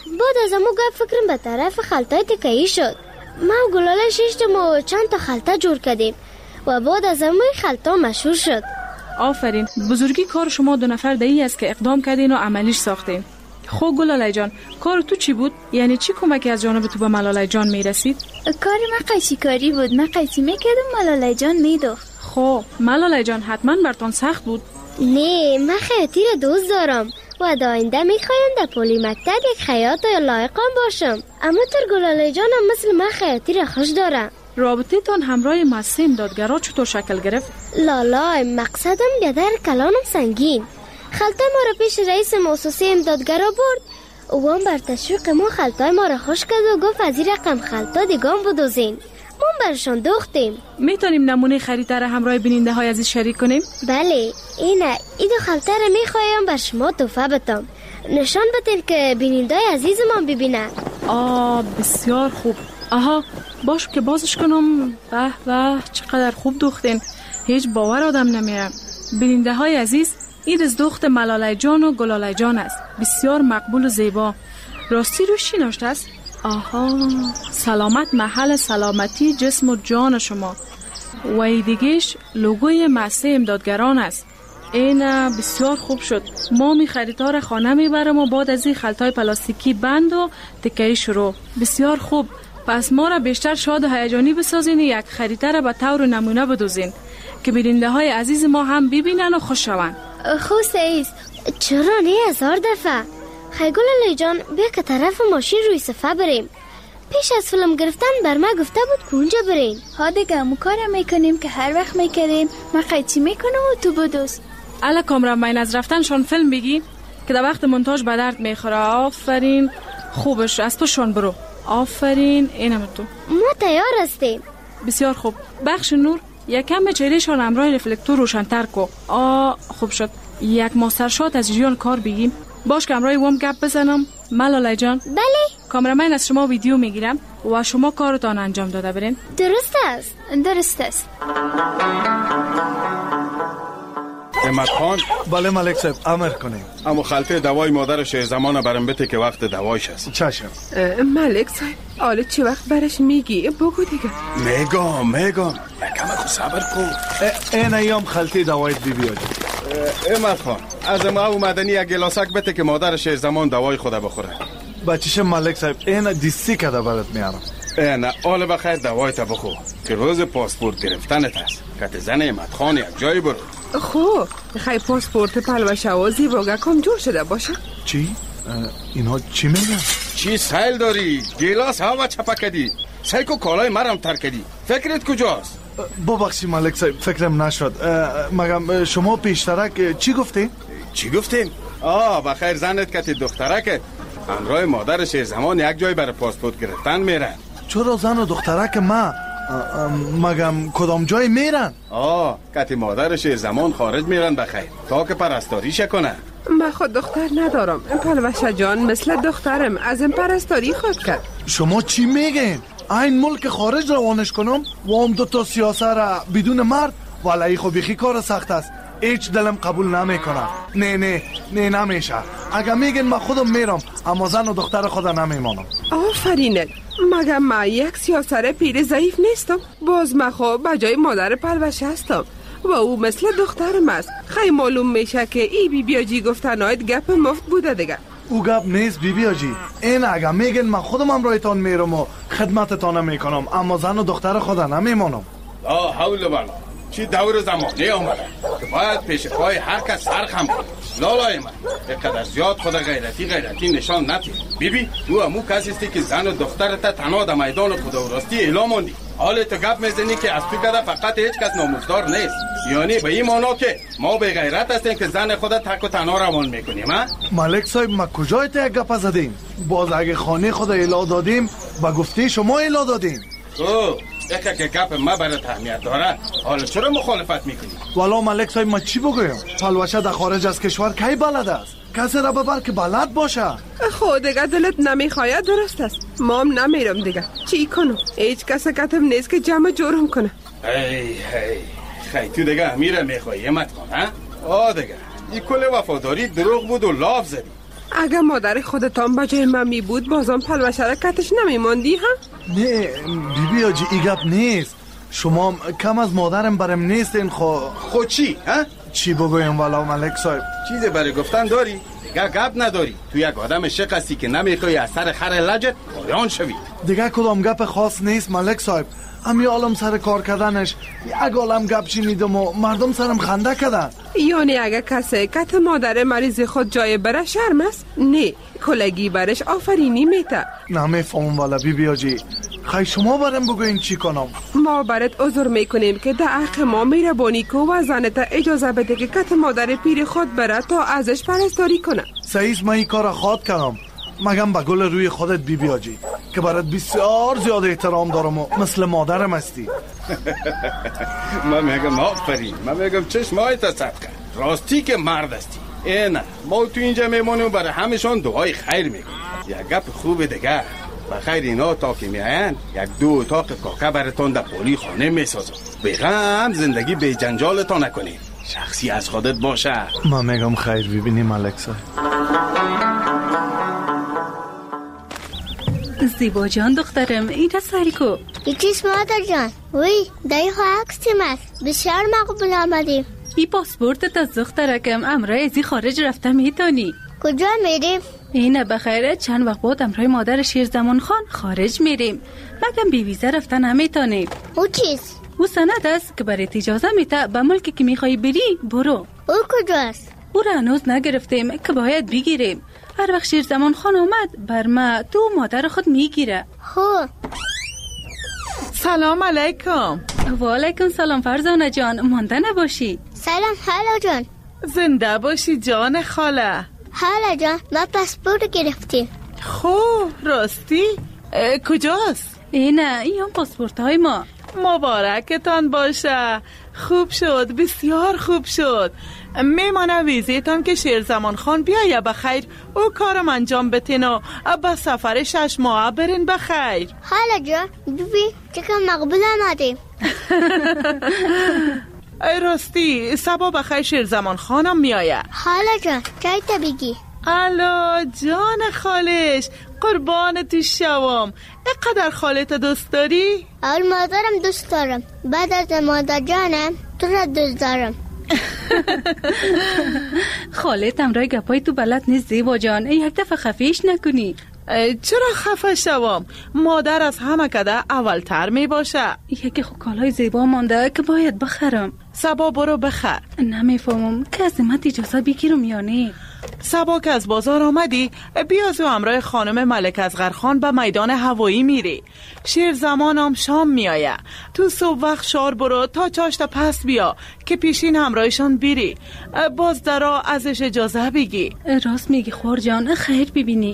بعد از امو گپ فکرم به طرف خلطای تکایی شد. ما و گلاله ششتم و چند تا خلطه جور کردیم و بعد از امو خلطا مشهور شد. آفرین. بزرگی کار شما دو نفر دایی است که اقدام کردین و عملیش ساختین. خب گلاله جان، کار تو چی بود؟ یعنی چی کمکی از جانب تو به ملاله جان میرسید؟ کار من قیچی کاری بود. من قیچی میکردم، ملاله جان میدوخت. خب ملاله جان حتما برتان سخت بود. نه، من خیاطی را دوست دارم و در آینده میخوایم در پلی مکتب یک خیاط لایقان باشم. اما تر گلاله جانم مثل من خیاطی را خوش دارم. رابطه تان همراه مؤسسه امدادگرا چطور شکل گرفت؟ لالا، مقصدم بیادر کلانم سنگین. خلطه ما را پیش رئیس مؤسسه امدادگرا برد و هم بر تشویق ما خلطای ما را خوش کرد و گفت از این رقم خلطا دیگام بدوزین. ما برشان دوختیم. میتونیم نمونه خریده را همراه بیننده های عزیز شریک کنیم؟ بله، این دو خلطه را میخوایم بر شما تحفه بدم. نشان بدین که بیننده های عزیزمان ببینن. بسیار خوب. آها، باش که بازش کنم. به چقدر خوب دوختین. هیچ باور آدم نمیره. بیننده های عزیز، این از دوخت ملاله جان و گلاله جان است. بسیار مقبول و زیبا. راستی روش چی نوشته است؟ آها، سلامت محل سلامتی جسم و جان شما. و ای دیگهش لوگوی مؤسسه امدادگران است. این بسیار خوب شد. ما می خریدار خانه میبرم و بعد از این خلطای پلاستیکی بند و تکه‌ای شروع. بسیار خوب. پس ما را بیشتر شاد و هیجانی بسازین. یک خریده را به طور نمونه بدوزین که بیننده های عزیز ما هم ببینن و خوش شوند. خوب سعیست. چرا نه 1000 دفعه. گلاله جان، بیا که طرف ماشین روی صفحه بریم. پیش از فیلم گرفتن بر ما گفته بود که اونجا برین. ها دیگه مو کارم میکنیم که هر وقت میکردیم. من قیچی میکنم و تو بدوز. الا کامرامین از رفتنشان فیلم بگی که در وقت مونتاژ به درد میخوره. آفرین. خوبش از تو شون برو. آفرین. اینم تو. ما تیار هستیم. بسیار خوب. بخش نور یکم به چهرهشان همراه رفلکتور روشن‌تر کو. خوب شد. یک ماستر شات از جیان کار بگیم. باش که همراه وام گپ بزنم. ملاله جان. بله. کامرامین از شما ویدیو میگیرم و شما کارتان انجام داده برین. درست است. درست است. احمد خان. بله ملک صاحب، امر کنیم. اما خلطه دوای مادر شه زمان برم بده که وقت دوایش است. چشم. ملک صاحب، حالا چه وقت برش میگی؟ بگو دیگه. میگم یکم خود صبر کن. این ایام خلطه دوایت بیاد. احمد خان، از ما اومدنی یک گلاسک بده که مادرش زمان دوای خود بخوره. بچه‌ش ملک صاحب، این دیسی کده برات میارم. نه، حالا بخیر دوایت بخو که روز پاسپورت گرفتنت است. کت زن احمد خان یک جایی برو. خب خیلی پاسپورت پلوشوازی باگه کم جور شده باشه. چی؟ اینها چی میگن؟ چی سیل داری؟ گلاس هوا چپکدی. سیکو کالای مرم ترکدی. فکرت کجاست؟ ببخشید ملک صاحب، فکرم نشد. مگم شما پیشترک چی گفتین؟ چی گفتین؟ بخیر زنت کتی دخترکت همراه مادرش زمان یک جای برای پاسپورت گرفتن میرن. چرا زن و دخترک ما؟ مگم کدام جای میرن؟ کتی مادرش زمان خارج میرن بخیر تا که پرستاریش کنه. من خود دختر ندارم. پلوشه جان مثل دخترم از این پرستاری خود کرد. شما چی میگین؟ این ملک خارج روانش کنم و هم 2 سیاسه را بدون مرد؟ ولی خب بیخی کار سخت است. هیچ دلم قبول نمیکنه. نه نمیشه. اگه میگن من خودم میرم، اما زن و دختر خودم نمیمانم. آفرینت. مگه من یک سیاسر پیر ضعیف نیستم؟ باز من خب بجای مادر پلوشه هستم و او مثل دخترم است. خیلی معلوم میشه که ای بی آجی گفتنایت گپ مفت بوده دیگه. او گپ نیست بی آجی. این اگه میگن من خودم همراهتان میرم و خدمتتان میکنم، اما زن و دختر خودم نمیمانم. لا حول ولا چی دور زمانی آمده که باید پیش پای هر کس سرخم کنه. لالای من اینقدر زیاد خود غیرتی نشان ندید. بیبی تو همو کسی هستی که زن و دخترت تنها در میدان خدا و راستی اعلام موندی. حال تو گپ میزنی که از تو کده فقط هیچ کس ناموزدار نیست. یعنی به این معنا که ما به غیرت هستیم که زن خودت تک و تنها روان میکنیم. ملک صاحب، ما کجایت یک گپ زدیم؟ باز اگه خانه خود اعلام دادیم با گفته شما اعلام دادیم. یکی که گپ ما برات اهمیت داره، حالا چرا مخالفت میکنی؟ والا ملک صاحب، ما چی بگویم؟ پلوشه در خارج از کشور کی بلد است؟ کسی را ببر که بلد باشه. خود دیگه دلت نمیخواید، درست است. ما هم نمیرم دیگه. چی کنم؟ هیچ کس کتم نیست که جمع جورم کنه. خیلی تو دیگه میره میخوایی مت کن. دیگه این کل وفاداری دروغ بود و لاف زدی. اگر مادر خودتان با جای من می بود بازم پلوشه را کتش نمیماندی ها؟ نه بیبی آجی ای گپ نیست. شما کم از مادرم برم نیستین. خود چی؟ ها؟ چی بگویم والا ملک صاحب؟ چیزی برای گفتن داری؟ دیگه گپ نداری. تو یک آدم شق هستی که نمیخوای از سر خر لجت پایان شوی. دیگه کدام گپ خاص نیست ملک صاحب. امی عالم سر کار کردنش یک عالم گپ شنیدم و مردم سرم خنده کردن. یعنی اگه کسی کت مادر مریض خود جای بره شرم است؟ نه کلگی برش آفرینی میته. نمیفهمم والا بیبی آجی. خیلی شما برم بگوین چی کنم؟ ما برات عذر میکنیم که در حق ما میربانی کو و زنت اجازه بده که کت مادر پیر خود بره تا ازش پرستاری کنه. سعیس من این کار خواد کردم. مگم به گل روی خودت بیبی آجی که برات بسیار زیاد احترام دارم و مثل مادرم هستی. من میگم آفرین. من میگم چشمایت صدقه. راستی که مرد هستی. نه ما تو اینجا میمونیم برای همشون دعای خیر میکنیم. یک گپ خوب دیگه بخیر اینا تا که میاین یک دو اتاق کاکا براتون در پولی خانه میسازم. بغم زندگی به جنجالتان نکنید. شخصی از خودت باشه. من میگم خیر ببینیم ملک صاحب. زیبا جان دخترم این سری کو یکیش مادر جان. وی دایی ها عکسیم است. بسیار مقبول آمدیم. بی پاسپورتت از دخترکم امرای ازی خارج رفته میتونی. کجا میریم؟ اینه بخیره چند وقت بعد امرای مادر شیرزمان خان خارج میریم. مگم بی ویزا رفته نمیتونیم. او چیز؟ او سند است که برای اجازه میته به ملکی که میخوای بری برو. او کجاست؟ او را هنوز نگرفتیم که باید بگیریم. هر وقت شیرزمان خان آمد بر ما تو مادر خود میگیره. خب سلام علیکم. و علیکم سلام فرزانه جان. مانده نباشی. سلام خاله جان. زنده باشی جان خاله. خاله جان ما پاسپورت گرفتیم. خوب راستی؟ کجاست؟ اینه این پاسپورت های ما. مبارکتان باشه. خوب شد بسیار خوب شد. میمانه ویزیتان که شیرزمان خان بیایه بخیر او کارم انجام بتین و با سفر 6 ماه برین بخیر. خاله جان بیبی چکم مقبول آمدیم. راستی سبا بخیر شیرزمان خانم میایه. خاله جان چای تا بگی. الا جان خالش قربان تو شوام. اقدر خالت دوست داری؟ اول مادرم دوست دارم. بعد از مادر جانم تو را دوست دارم. خالت امرای گپای تو بلد نیست زیبا جان. یک دفعه خفیش نکنی. چرا خفه شوام؟ مادر از همه کده اولتر می باشه. یکی خو کالای زیبا مانده که باید بخرم. سبا برو بخر. نمیفهمم که از من اجازه بگیرم یا نه. سبا که از بازار آمدی بیازو همراه خانم ملک اصغرخان به میدان هوایی میری. شیرزمانم شام میایه. تو صبح وقت شار برو تا چاشت پس بیا که پیشین همراهشان بیری. باز درا ازش اجازه بگی. راست میگی خور جان. خیر ببینی.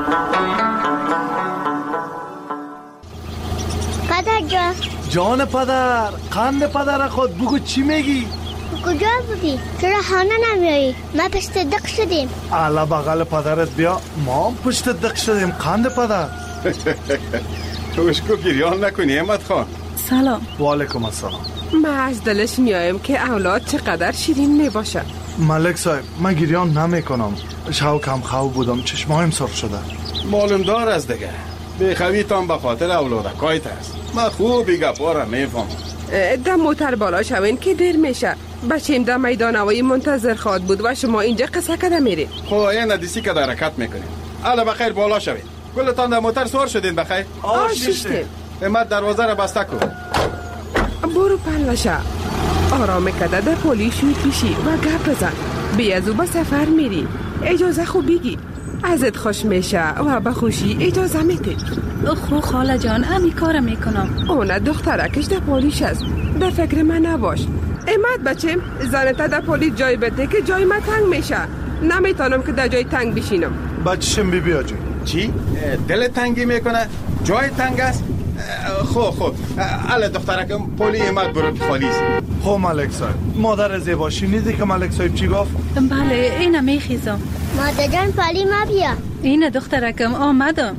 پدر جان. جان پدر قند پدر خود بگو چی میگی؟ کجا بودی؟ چرا خانه نمیایی؟ ما پشت دق شدیم. علا بغل پدرت بیا. ما هم پشت دق شدیم قند پدر. توشکو گریان نکنی احمد خان. سلام. و علیکم السلام. ما از دلش میایم که اولاد چقدر شیرین میباشه. ملک صاحب من گریان نمیکنم. شاو کم خو بودم چشمایم سرخ شده. معلوم دار از دیگه بخویتان به خاطر اولادکایت است. من خوبی گپارم میفهم. در موتر بالا شوین که دیر میشه. بچیم در میدان هوایی منتظر خواد بود و شما اینجا قصه کده میرید. خب این ندیسی که در حرکت میکنیم. الا بخیر بالا شوید. گلتان در موتر سوار شدین بخیر؟ آشیشتیم. امت دروازه را بسته کن. برو پلوشه. آرام کده در پولی شوی پیشی و گپ بزن. بیازو به سفر میری. اجازه خوب بگی. ازت خوش میشه و به خوشی اجازه میده. خو خاله جان امی کار میکنم. اونه دخترکش در پولیش است. در فکر من نباش. امت بچم زنتا در پولی جای بده که جای من تنگ میشه. نمیتونم که در جای تنگ بشینم. بچشم بی بیا جون. چی؟ دل تنگی میکنه؟ جای تنگ است؟ خب اله دخترکم پولی امت برو خالیست. خب ملک صاحب مادر زیبا شنیدی که ملک صاحب چی گفت؟ بله اینه میخیزم. مادر جان پولی ما بیا. اینه دخترکم آمدم.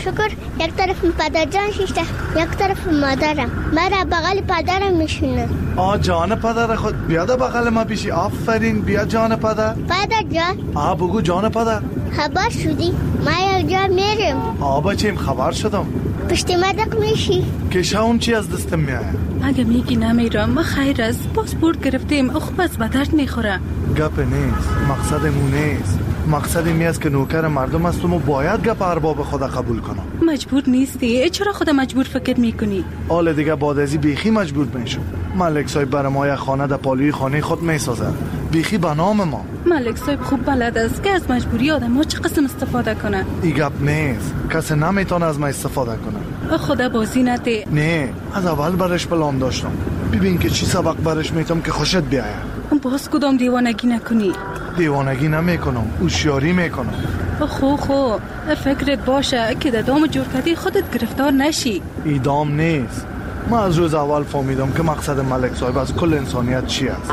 شکر یک طرف پدر جان شیشته یک طرف مادرم. من را بغل پدرم میشونم. جان پدر خود بیاد بغل ما پیشی. آفرین، بیا جان پدر. پدر جان. بگو جان پدر. خبر شدی؟ ما یک جا میرم. بچیم خبر شدم. پشت مدق میشی؟ کشاون چی از دستم میایه؟ اگه میگی نمیرم ما خیر است. پاسپورت گرفتیم خوب از به درد میخوره. گپ نیست، مقصدمون نیست. مقصد این است که نوکر مردم هستم و باید گپ ارباب خدا قبول کنم. مجبور نیستی؟ چرا خدا مجبور فکر میکنی؟ حال دیگه بعد ازی بیخی مجبور میشم. ملک صاحب برای ما یک خانه در پالوی خانه خود میسازه، بیخی به نام ما. ملک صاحب خوب بلد است که از مجبوری آدم ها چه قسم استفاده کنه. این گپ نیست، کسی نمیتونه از ما استفاده کنه. خدا بازی نده. نه، از اول برش پلان داشتم. ببین که چی سبق برش میتم که خوشت بیایه. باز کدام دیوانگی نکنی؟ دیوانگی نمیکنم، هوشیاری میکنم. خو فکرت باشه که در دام جور کردی خودت گرفتار نشی. ای دام نیست. من از روز اول فهمیدم که مقصد ملک صاحب از کل انسانیت چی است.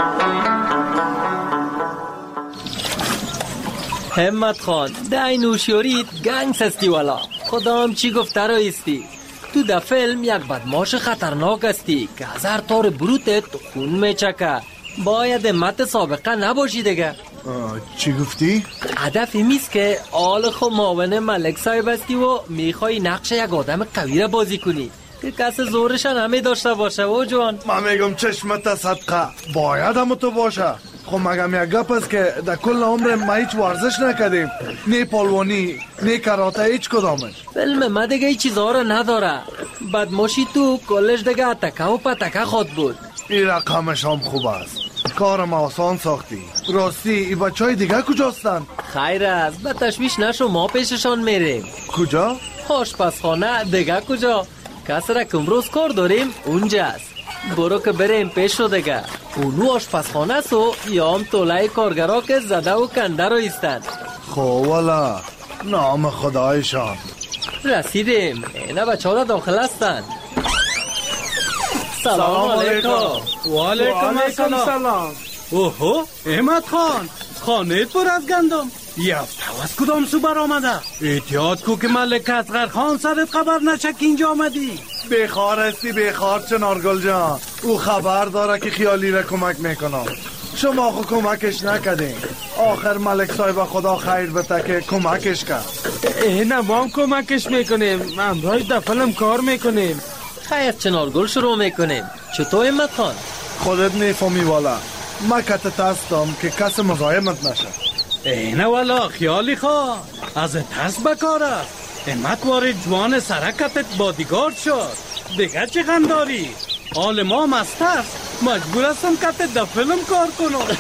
همت خان دای نوشیاریت گنگ سستی والا. خدا هم چی گفته رو ایستی. تو در فیلم یک بدماش خطرناک استی که از هر طور بروتت خون میچکه. باید همت سابقه نباشی دیگه. چی گفتی؟ هدف میست که آل خو معاون ملک صاحب استی و میخوای نقش یک آدم قوی را بازی کنی که کس زورش نمی داشته باشه و جوان. من میگم چشمت صدقه باید هم تو باشه. خب مگم یک گپ است که در کل عمر ما هیچ ورزش نکردیم، نه پالوانی نه کراته، هیچ کدامش. فیلم ما دیگه هیچ چیزها را نداره. بدماشی تو کلش دیگه اتکه و پتکه خود بود. این رقمش هم خوب است. کارم آسان ساختی. راستی این بچه های دیگه کجاستن؟ خیر است، به تشویش نشو، ما پیششان میریم. کجا؟ آشپزخانه. دیگه کجا؟ کس را که امروز کار داریم اونجاست. برو که بریم پیش رو دیگه. اونو آشپزخانه است و یا هم طوله کارگرها که زده و کنده رو ایستن. خب والا نام خدایشان. رسیدیم. اینه بچه ها داخل هستن. سلام علیکم. و علیکم السلام. اوهو احمد خان، خانهت پر از گندم. یفته از کدام سو بر آمده؟ احتیاط کو که ملک اصغر خان سرت خبر نشه که اینجا آمدی. بخار هستی بخار چنارگل جان. او خبر داره که خیالی را کمک میکنم. شما خو کمکش نکدین. آخر ملک صاحب خدا خیر بده که کمکش کرد. نه ما هم کمکش میکنیم. امروز در فیلم کار میکنیم. خیر چنارگل شروع میکنیم. چطور احمد خان؟ خودت میفهمی والا. ما کتت هستم که کس مزاحمت نشه. نه والا خیالی خواه از ترس بکار است. احمد وارد جوان سرکتت بادیگارد شد. دیگه چه غم داری؟ حال ما مست است. مجبور هستم کتت در فیلم کار کنم.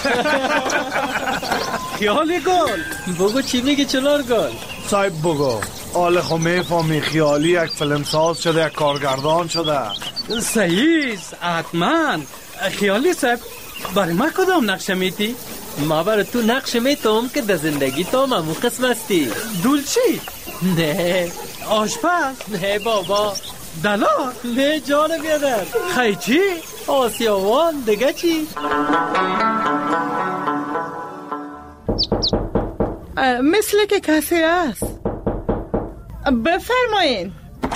خیالی گل بگو چی میگی چنارگل؟ صاحب بگو. حال خو میفهمی خیالی یک فیلم ساز شده، یک کارگردان شده. صحیح حتما. خیالی صاحب برای ما کدام نقشه میتی؟ ما برای تو نقشه میتم که در زندگی تو ممو قسم هستی. دولچی؟ نه. آشپز؟ نه بابا. دلار؟ نه جان بیادر. خیچی؟ آسیاوان. دیگه چی؟ مثل که کسی هست. بفرمایین.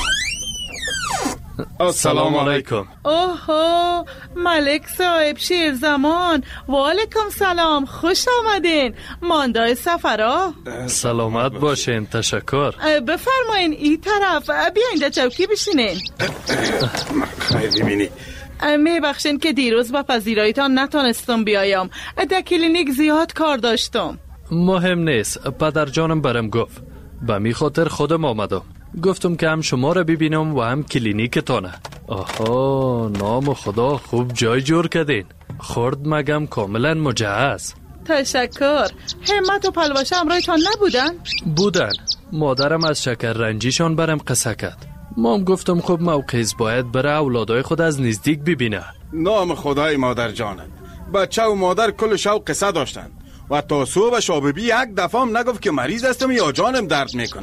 السلام علیکم. اوهو ملک صاحب شیرزمان. و علیکم سلام، خوش آمدین. ماندای سفرها. سلامت باشین. تشکر. بفرمایین این طرف. بیاین در چوکی بشینین. خیر ببینی. میبخشین که دیروز با پذیراییتان نتونستم بیایم. در کلینیک زیاد کار داشتم. مهم نیست. پدر جانم برم گفت. به می خاطر خودم آمدم. گفتم که هم شما را ببینم و هم کلینیکتانه. آها نام خدا، خوب جای جور کردین. خورد مگم کاملا مجهز. تشکر. همت و پلوشه همراهتان نبودن؟ بودن. مادرم از شکر رنجیشان برم قصه کرد. مام گفتم خب موقعیز باید بره اولادای خود از نزدیک ببینه. نام خدای مادر جانت. بچه و مادر کل شب قصه داشتن و تا صبح شاببی یک دفعه هم نگفت که مریض هستم یا جانم درد میکنه.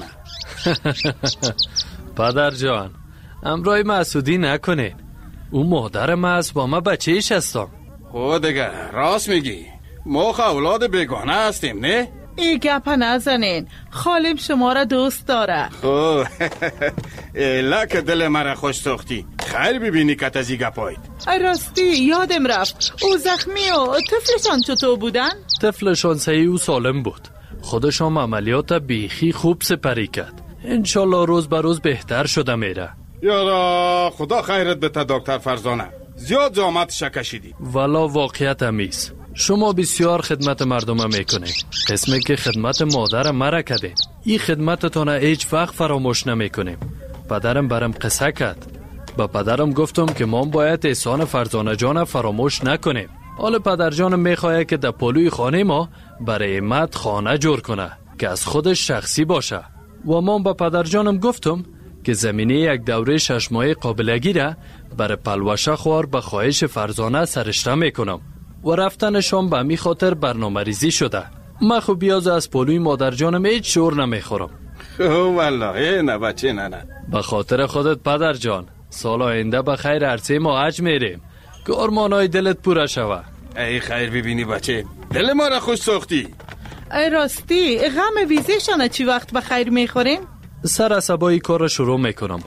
پدر جان امرای مسعودی نکنین. اون مادرم است، با ما بچهش هستم. خود دیگه راست میگی. ما اولاد بیگانه هستیم نه؟ این گپ نزنین، خالم شما را دوست داره. اوه لک دل مرا خوش ساختی. خیر ببینی که از این گپایید. راستی یادم رفت، او زخمی و طفلشان چطور بودن؟ طفلشان صحیح و سالم بود. خودشان عملیات بیخی خوب سپری کرد. انشالله روز به روز بهتر شده میره. یارا خدا خیرت بده دکتر فرزانه، زیاد زحمتش کشیدی. والا واقعیت همیست. شما بسیار خدمت مردم میکنید. قسمی که خدمت مادر مرا کردین. این خدمتتان هیچ وقت فراموش نمیکنیم. پدرم برام قصه کرد. با پدرم گفتم که ما باید احسان فرزانه جان فراموش نکنیم. حالا پدر جانم میخواه که در پلوی خانه ما برای مد خانه جور کنه که از خودش شخصی باشه. و من با پدر جانم گفتم که زمینه یک دوره 6 ماهه قابلگی را برای پلوشه خوار به خواهش فرزانه سرشته میکنم و رفتنشان به می خاطر برنامه ریزی شده. من خب بیاز از پلوی مادر جانم هیچ شور نمیخورم. والله نه بچه نه. به خاطر خودت پدر جان، سال آینده به خیر عرصه ما حج میریم که ارمانای دلت پوره شوه. ای خیر ببینی بچه، دل ما را خوش ساختی. ای راستی غم ویزشانه چی وقت به خیر میخوریم؟ سر عصبایی کار را شروع میکنم.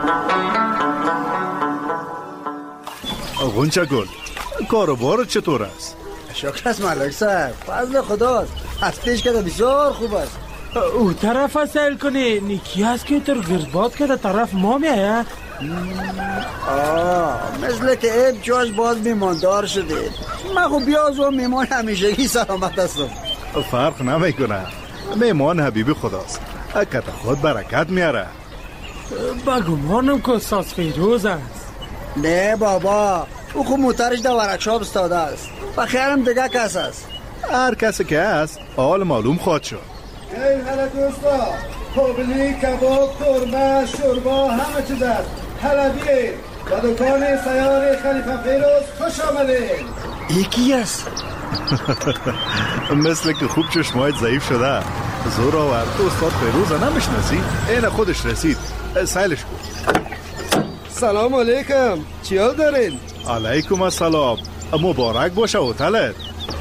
غنچه گل، کاروبار چطور است؟ شکر است ملک صاحب، فضل خداست. از پیش کده بسیار خوب است. او طرف سیل کنی نیکی هست که تر گردباد که در طرف ما میایه. مثل که ایب جاش باز میماندار شده. من خب بیاز و میمان همیشگی سلامت هستم. فرق نمیکنه، میمان حبیب خداست. اکت خود برکت میاره. بگمانم که استاد فیروز است. نه بابا، او خب موترش در ورکشاپ استاده است. بخیرم دیگه کس است. هر کسی که است حال معلوم خواهد شد. ای هلا دوستا، پابلی، کباب، قرمه، شوربا، همه چیز است. حلبیه و دکان سیار خلیفه فیروز خوش آمدین. یکی است. مثل که خوب چشمایت ضعیف شده. زور آورد تو استاد فیروز نمیشناسی؟ این خودش رسید، سیلش کن. سلام علیکم، چی حال دارین؟ علیکم السلام، مبارک باشه هتلت.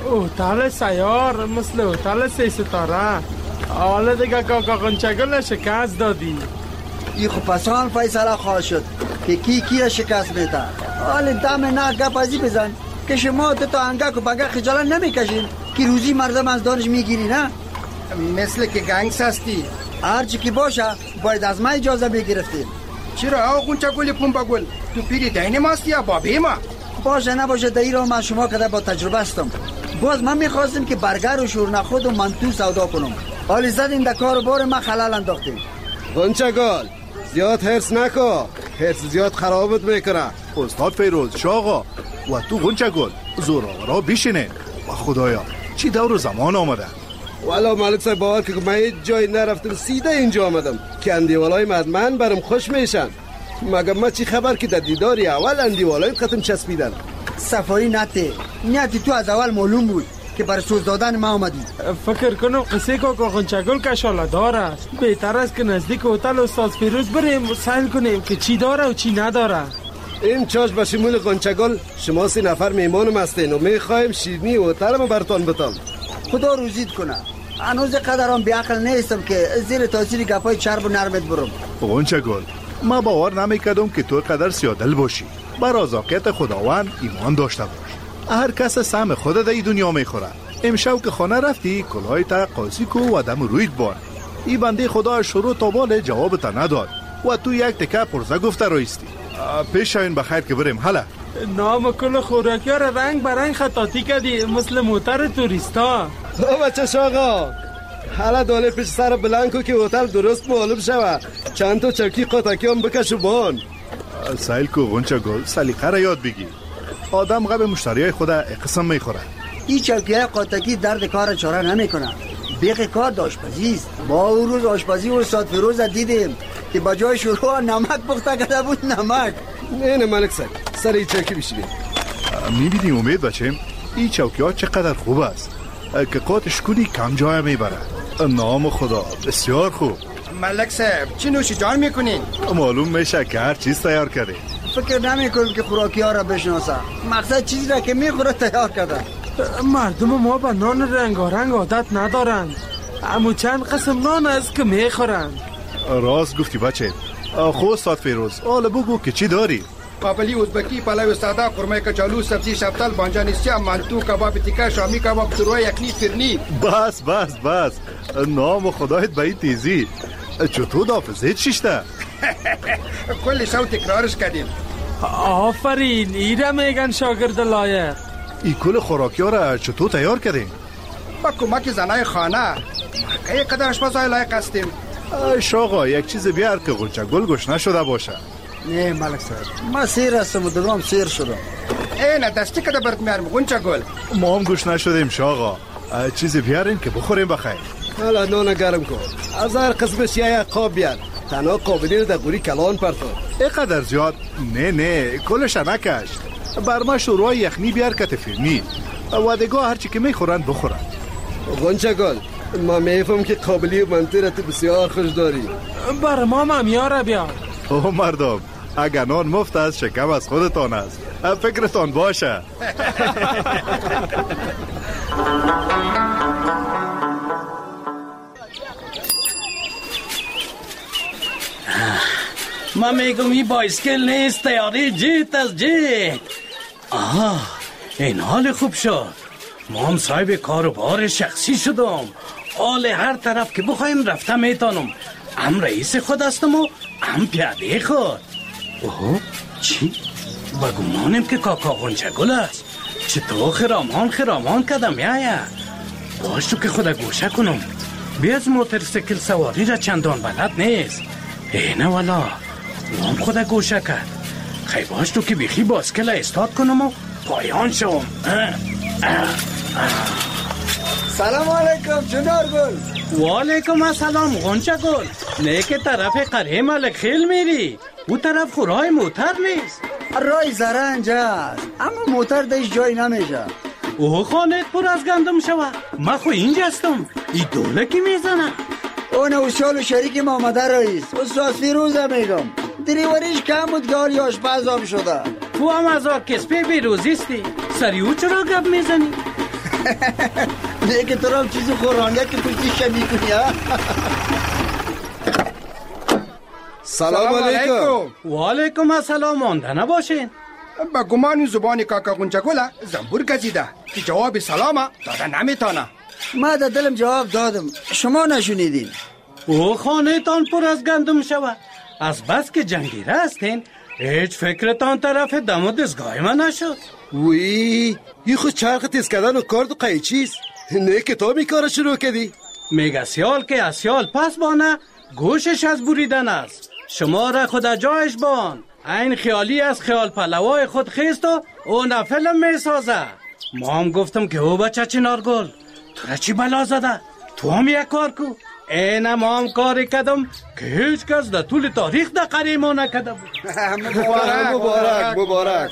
هتل سیار مثل هتل 3 ستاره. حالا دیگه کاکا غنچگل شکست دادی. ای خب پسان فیصله خواهد شد که کی را شکست میده. حالا دم نه گپ ازی بزن که شما تا انگک و بگه خجالت نمیکشین که روزی مردم از دانش میگیری. نه مثل که گنگس هستی. هرچی که باشه باید از ما اجازه بگرفتیم. چرا غنچه گل پنبه گل، تو پیری دین ماستی یا بابی ما؟ باشه نباشه دایی را من شما کده با تجربه هستم. باز من میخواستم که برگر و شورنخود و منتو سودا کنم. حالی زدیم در کار بار ما خلال انداختیم. غنچه گل زیاد حرص نکن، حرص زیاد خرابت میکنه. استاد فیروز شاقا و تو غنچه گل زورآورا بیشینه. و خدایا چی دور زمان آمده. والا ملک صاحب باور که من هیچ جایی نرفتم، سیده اینجا آمدم که اندیوالای مدمن برم خوش میشن. مگه ما چی خبر که در دیداری اول اندیوالای ختم چسبیدن؟ صفایی نیتی تو از اول معلوم بود که بر سوز دادن ما آمدی. فکر کنم قصه که غنچگل کشاله داره. بهتر است که نزدیک هتل استاد فیروز بریم و سیل کنیم که چی داره و چی نداره. این چاش به شمول غنچگل شما 3 نفر میمانم هستین و میخوایم شیرینی هتل ما برتان بتم. خدا روزیت کنه. هنوز قدرم بیعقل نیستم که زیر تاثیر گپای چرب و نرمت برم. غنچگل ما باور نمیکردم که تو قدر سیادل باشی. بر رضاقت خداوند ایمان داشته باش. هر کس سهم خود در دنیا میخوره. امشب که خانه رفتی کلاه تا قاسی کو و دم رویت بار. این بنده خدا شروع تا بال جواب تا نداد و تو یک تکه پرزه گفته رایستی. پیش شاین بخیر که بریم. حالا نام کل خوراکی ها رنگ برنگ خطاطی کردی مثل موتر توریستا. بچه شاقا حالا دوله پیش سر بلنکو که هتل درست معلوم شوه. چند تا چرکی قطعی هم بکشو بان. سیل کو غنچه گل سلیقه را یاد بگی. آدم قبل مشتریای خود قسم میخوره. این چرکیه قاطکی درد کار چاره نمیکنه. بیخ کار آشپزی است. ما اون روز آشپزی و استاد فیروز دیدیم که با جای شروع نمک پخته کرده بود. نمک نه ملک صاحب سر این چوکی بشینیم. میبینی امید بچم این چوکی ها چقدر خوب است که قاطش کنی کم جای میبره. نام خدا بسیار خوب. ملک صاحب چی نوشی جان میکنین؟ معلوم میشه که هر چیز تیار کرده. فکر نمیکنم که خوراکی ها را بشناسه. مقصد چیزی را که میخوره تیار کرده. مردم ما به نان رنگارنگ عادت ندارند. اما چند قسم نان است که میخورن. راست گفتی بچه. خب استاد فیروز حالا بگو که چی داری؟ قابلی، ازبکی، پلو ساده، قرمه کچالو، سبزی شفتل، بانجانیسیا، مانتو، کباب تیکه، شامی کباب، شوروا یخنی، فرنی. بس نام خدایت به این تیزی. چطور حافظه چیشته؟ کلی شو تکرارش کردیم. آفرین، ایره میگن شاگرد لایق. این کل خوراکی ها را چطور تیار کردیم؟ با کمک زنای خانه. که یک قدر آشپزهای لایق هستیم. شاقا یک چیز بیار که غنچه گل گوش نشده باشه. نه ملک صاحب، ما سیر هستم و دوام سیر شدم. نه دستی که برد میارم غنچه گل. ما هم گوش نشدیم شاقا. چیزی بیارین که بخوریم بخیر. حالا نان گرم کن. از هر قسمش یک قاب بیار. تنها قابلی رو در گوری کلان پرتون. اینقدر زیاد؟ نه کلش نکش. بر ما شوروا یخنی بیار که تفیرنی. وادگاه هرچی که میخورن بخورن. غنچه گل، ما میفهم که قابلی و منطقه تو بسیار خوش داری. بر ما ممیاره بیار. اوه مردم، اگر نان مفت است شکم از خودتان است. فکرتان باشه. ما میگم این بایسکل نیست، تیاری جیت از جیت. این حال خوب شد. ما هم صاحب کاروبار شخصی شدم. حال هر طرف که بخوایم رفته میتانم. هم رئیس خود هستم و هم پیاده خود. اوه چی؟ بگمانم که کاکا غنچه گل است. چطور خرامان کدم یایا. باش تو که خدا گوشه کنم. بیاز موترسیکل سواری را چندان بلد نیست. اینه والا هم خدا گوشه کرد. خیلی باش تو که بیخی باسکل استاد کنم و پایان شوم. سلام علیکم چنار گل. و علیکم السلام غنچه گل. نه که طرف قره ملک خیل میری. او طرف خورای موتر نیست. رای زرنج است اما موتر دیش جای نمیشه. اوه خانت پر از گندم شوه. من خو اینجا هستم. ای دوله کی میزنه؟ اون اوسیال و شریک ما آمده رئیس استاد فیروزه میگم. دریوریش کم بود که حالی آشپزم شده. تو هم از آرکسپی بیروزیستی. سری او چرا گپ میزنی؟ نه که تو هم چیزی خورانگه که پشتیشه میکنی. سلام علیکم. و علیکم السلام. مانده نباشین. با گمان زبان کاکا غنچه گله زنبور گزیده که جواب سلامه داده نمیتانه. ما در دلم جواب دادم شما نشونیدین. او خانه تان پر از گندم شوه. از بس که جنگیره هستین هیچ فکرتان طرف دم و دستگاه من نشد. وی این خود چرخ تیز کردن و کارد و قیچیست. نه که تو می کار شروع کردی. میگه سیال که از سیال پس بانه گوشش از بریدن است. شما را خدا جایش بان. این خیالی از خیال پلوای خود خیست و اون فیلم می سازه. ما هم گفتم که او بچه چنار گل تو را چی بلا زده؟ تو هم یک کار کو. این ما هم کاری کدم که هیچ کس در طول تاریخ در قریه ما نکده بود. مبارک.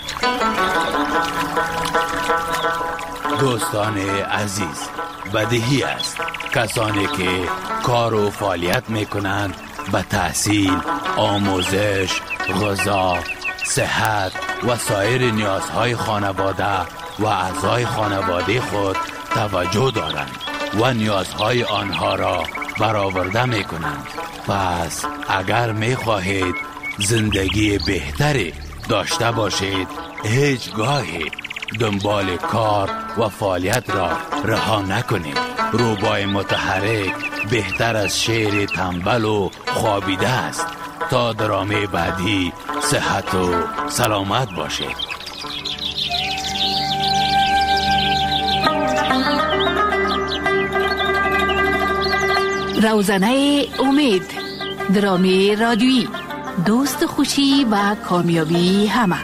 دوستان عزیز، بدیهی است کسانی که کار و فعالیت میکنند به تحصیل، آموزش، غذا، صحت و سایر نیازهای خانواده و اعضای خانواده خود توجه دارند و نیازهای آنها را برآورده میکنند. پس اگر میخواهید زندگی بهتری داشته باشید هیچگاهی دنبال کار و فعالیت را رها نکنید. روبای متحرک بهتر از شعر تنبل و خوابیده است. تا درامه بعدی صحت و سلامت باشید. روزنه امید، درامه رادیویی، دوست خوشی و کامیابی همه.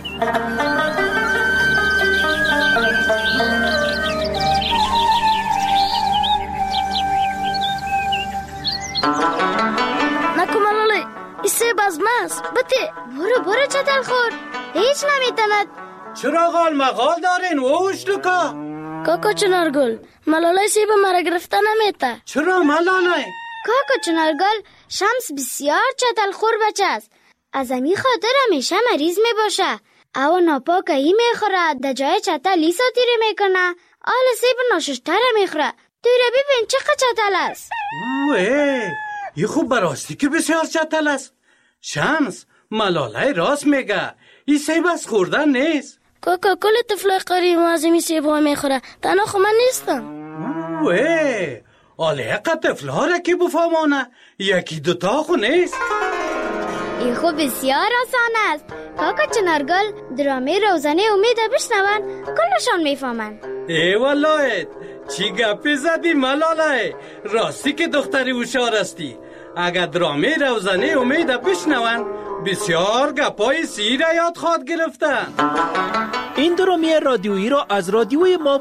نکمالاله ایسه بازماست بته برو چطل خور هیچ نمیتند. چرا غال مغال دارین ووش لکا؟ کاکا چنارگل ملاله سیب مرا گرفته نمیته. چرا ملاله؟ کاکا چنارگل شمس بسیار چطل خور بچه است. از امی خاطر همیشه مریض می باشه. او ناپاکه ای میخوره در جای چطل لیسا تیره میکنه. آل سیب ناششتره میخوره. دوره ببین چقدر چتل است. اوه این خوب براستی که بسیار چتل است. شمس ملاله راست میگه، این سیب از خوردن نیست. کاکا کل طفلای قریب معظمی سیب ها میخوره، تنها خو من نیستم. اوه آله اقا طفل ها را که بفهمانه، یکی دوتا خو نیست. این خو بسیار آسان است. کاکا چنارگل درامه روزانه امید بشنون کلشان میفهمن. ای والله چی گپی زدی ملاله، راستی که دختری هوشیار استی. اگر درامه روزانه امید بشنون بسیار گپای سیر یاد خواهد گرفتن. این درامه رادیویی را از رادیوی ما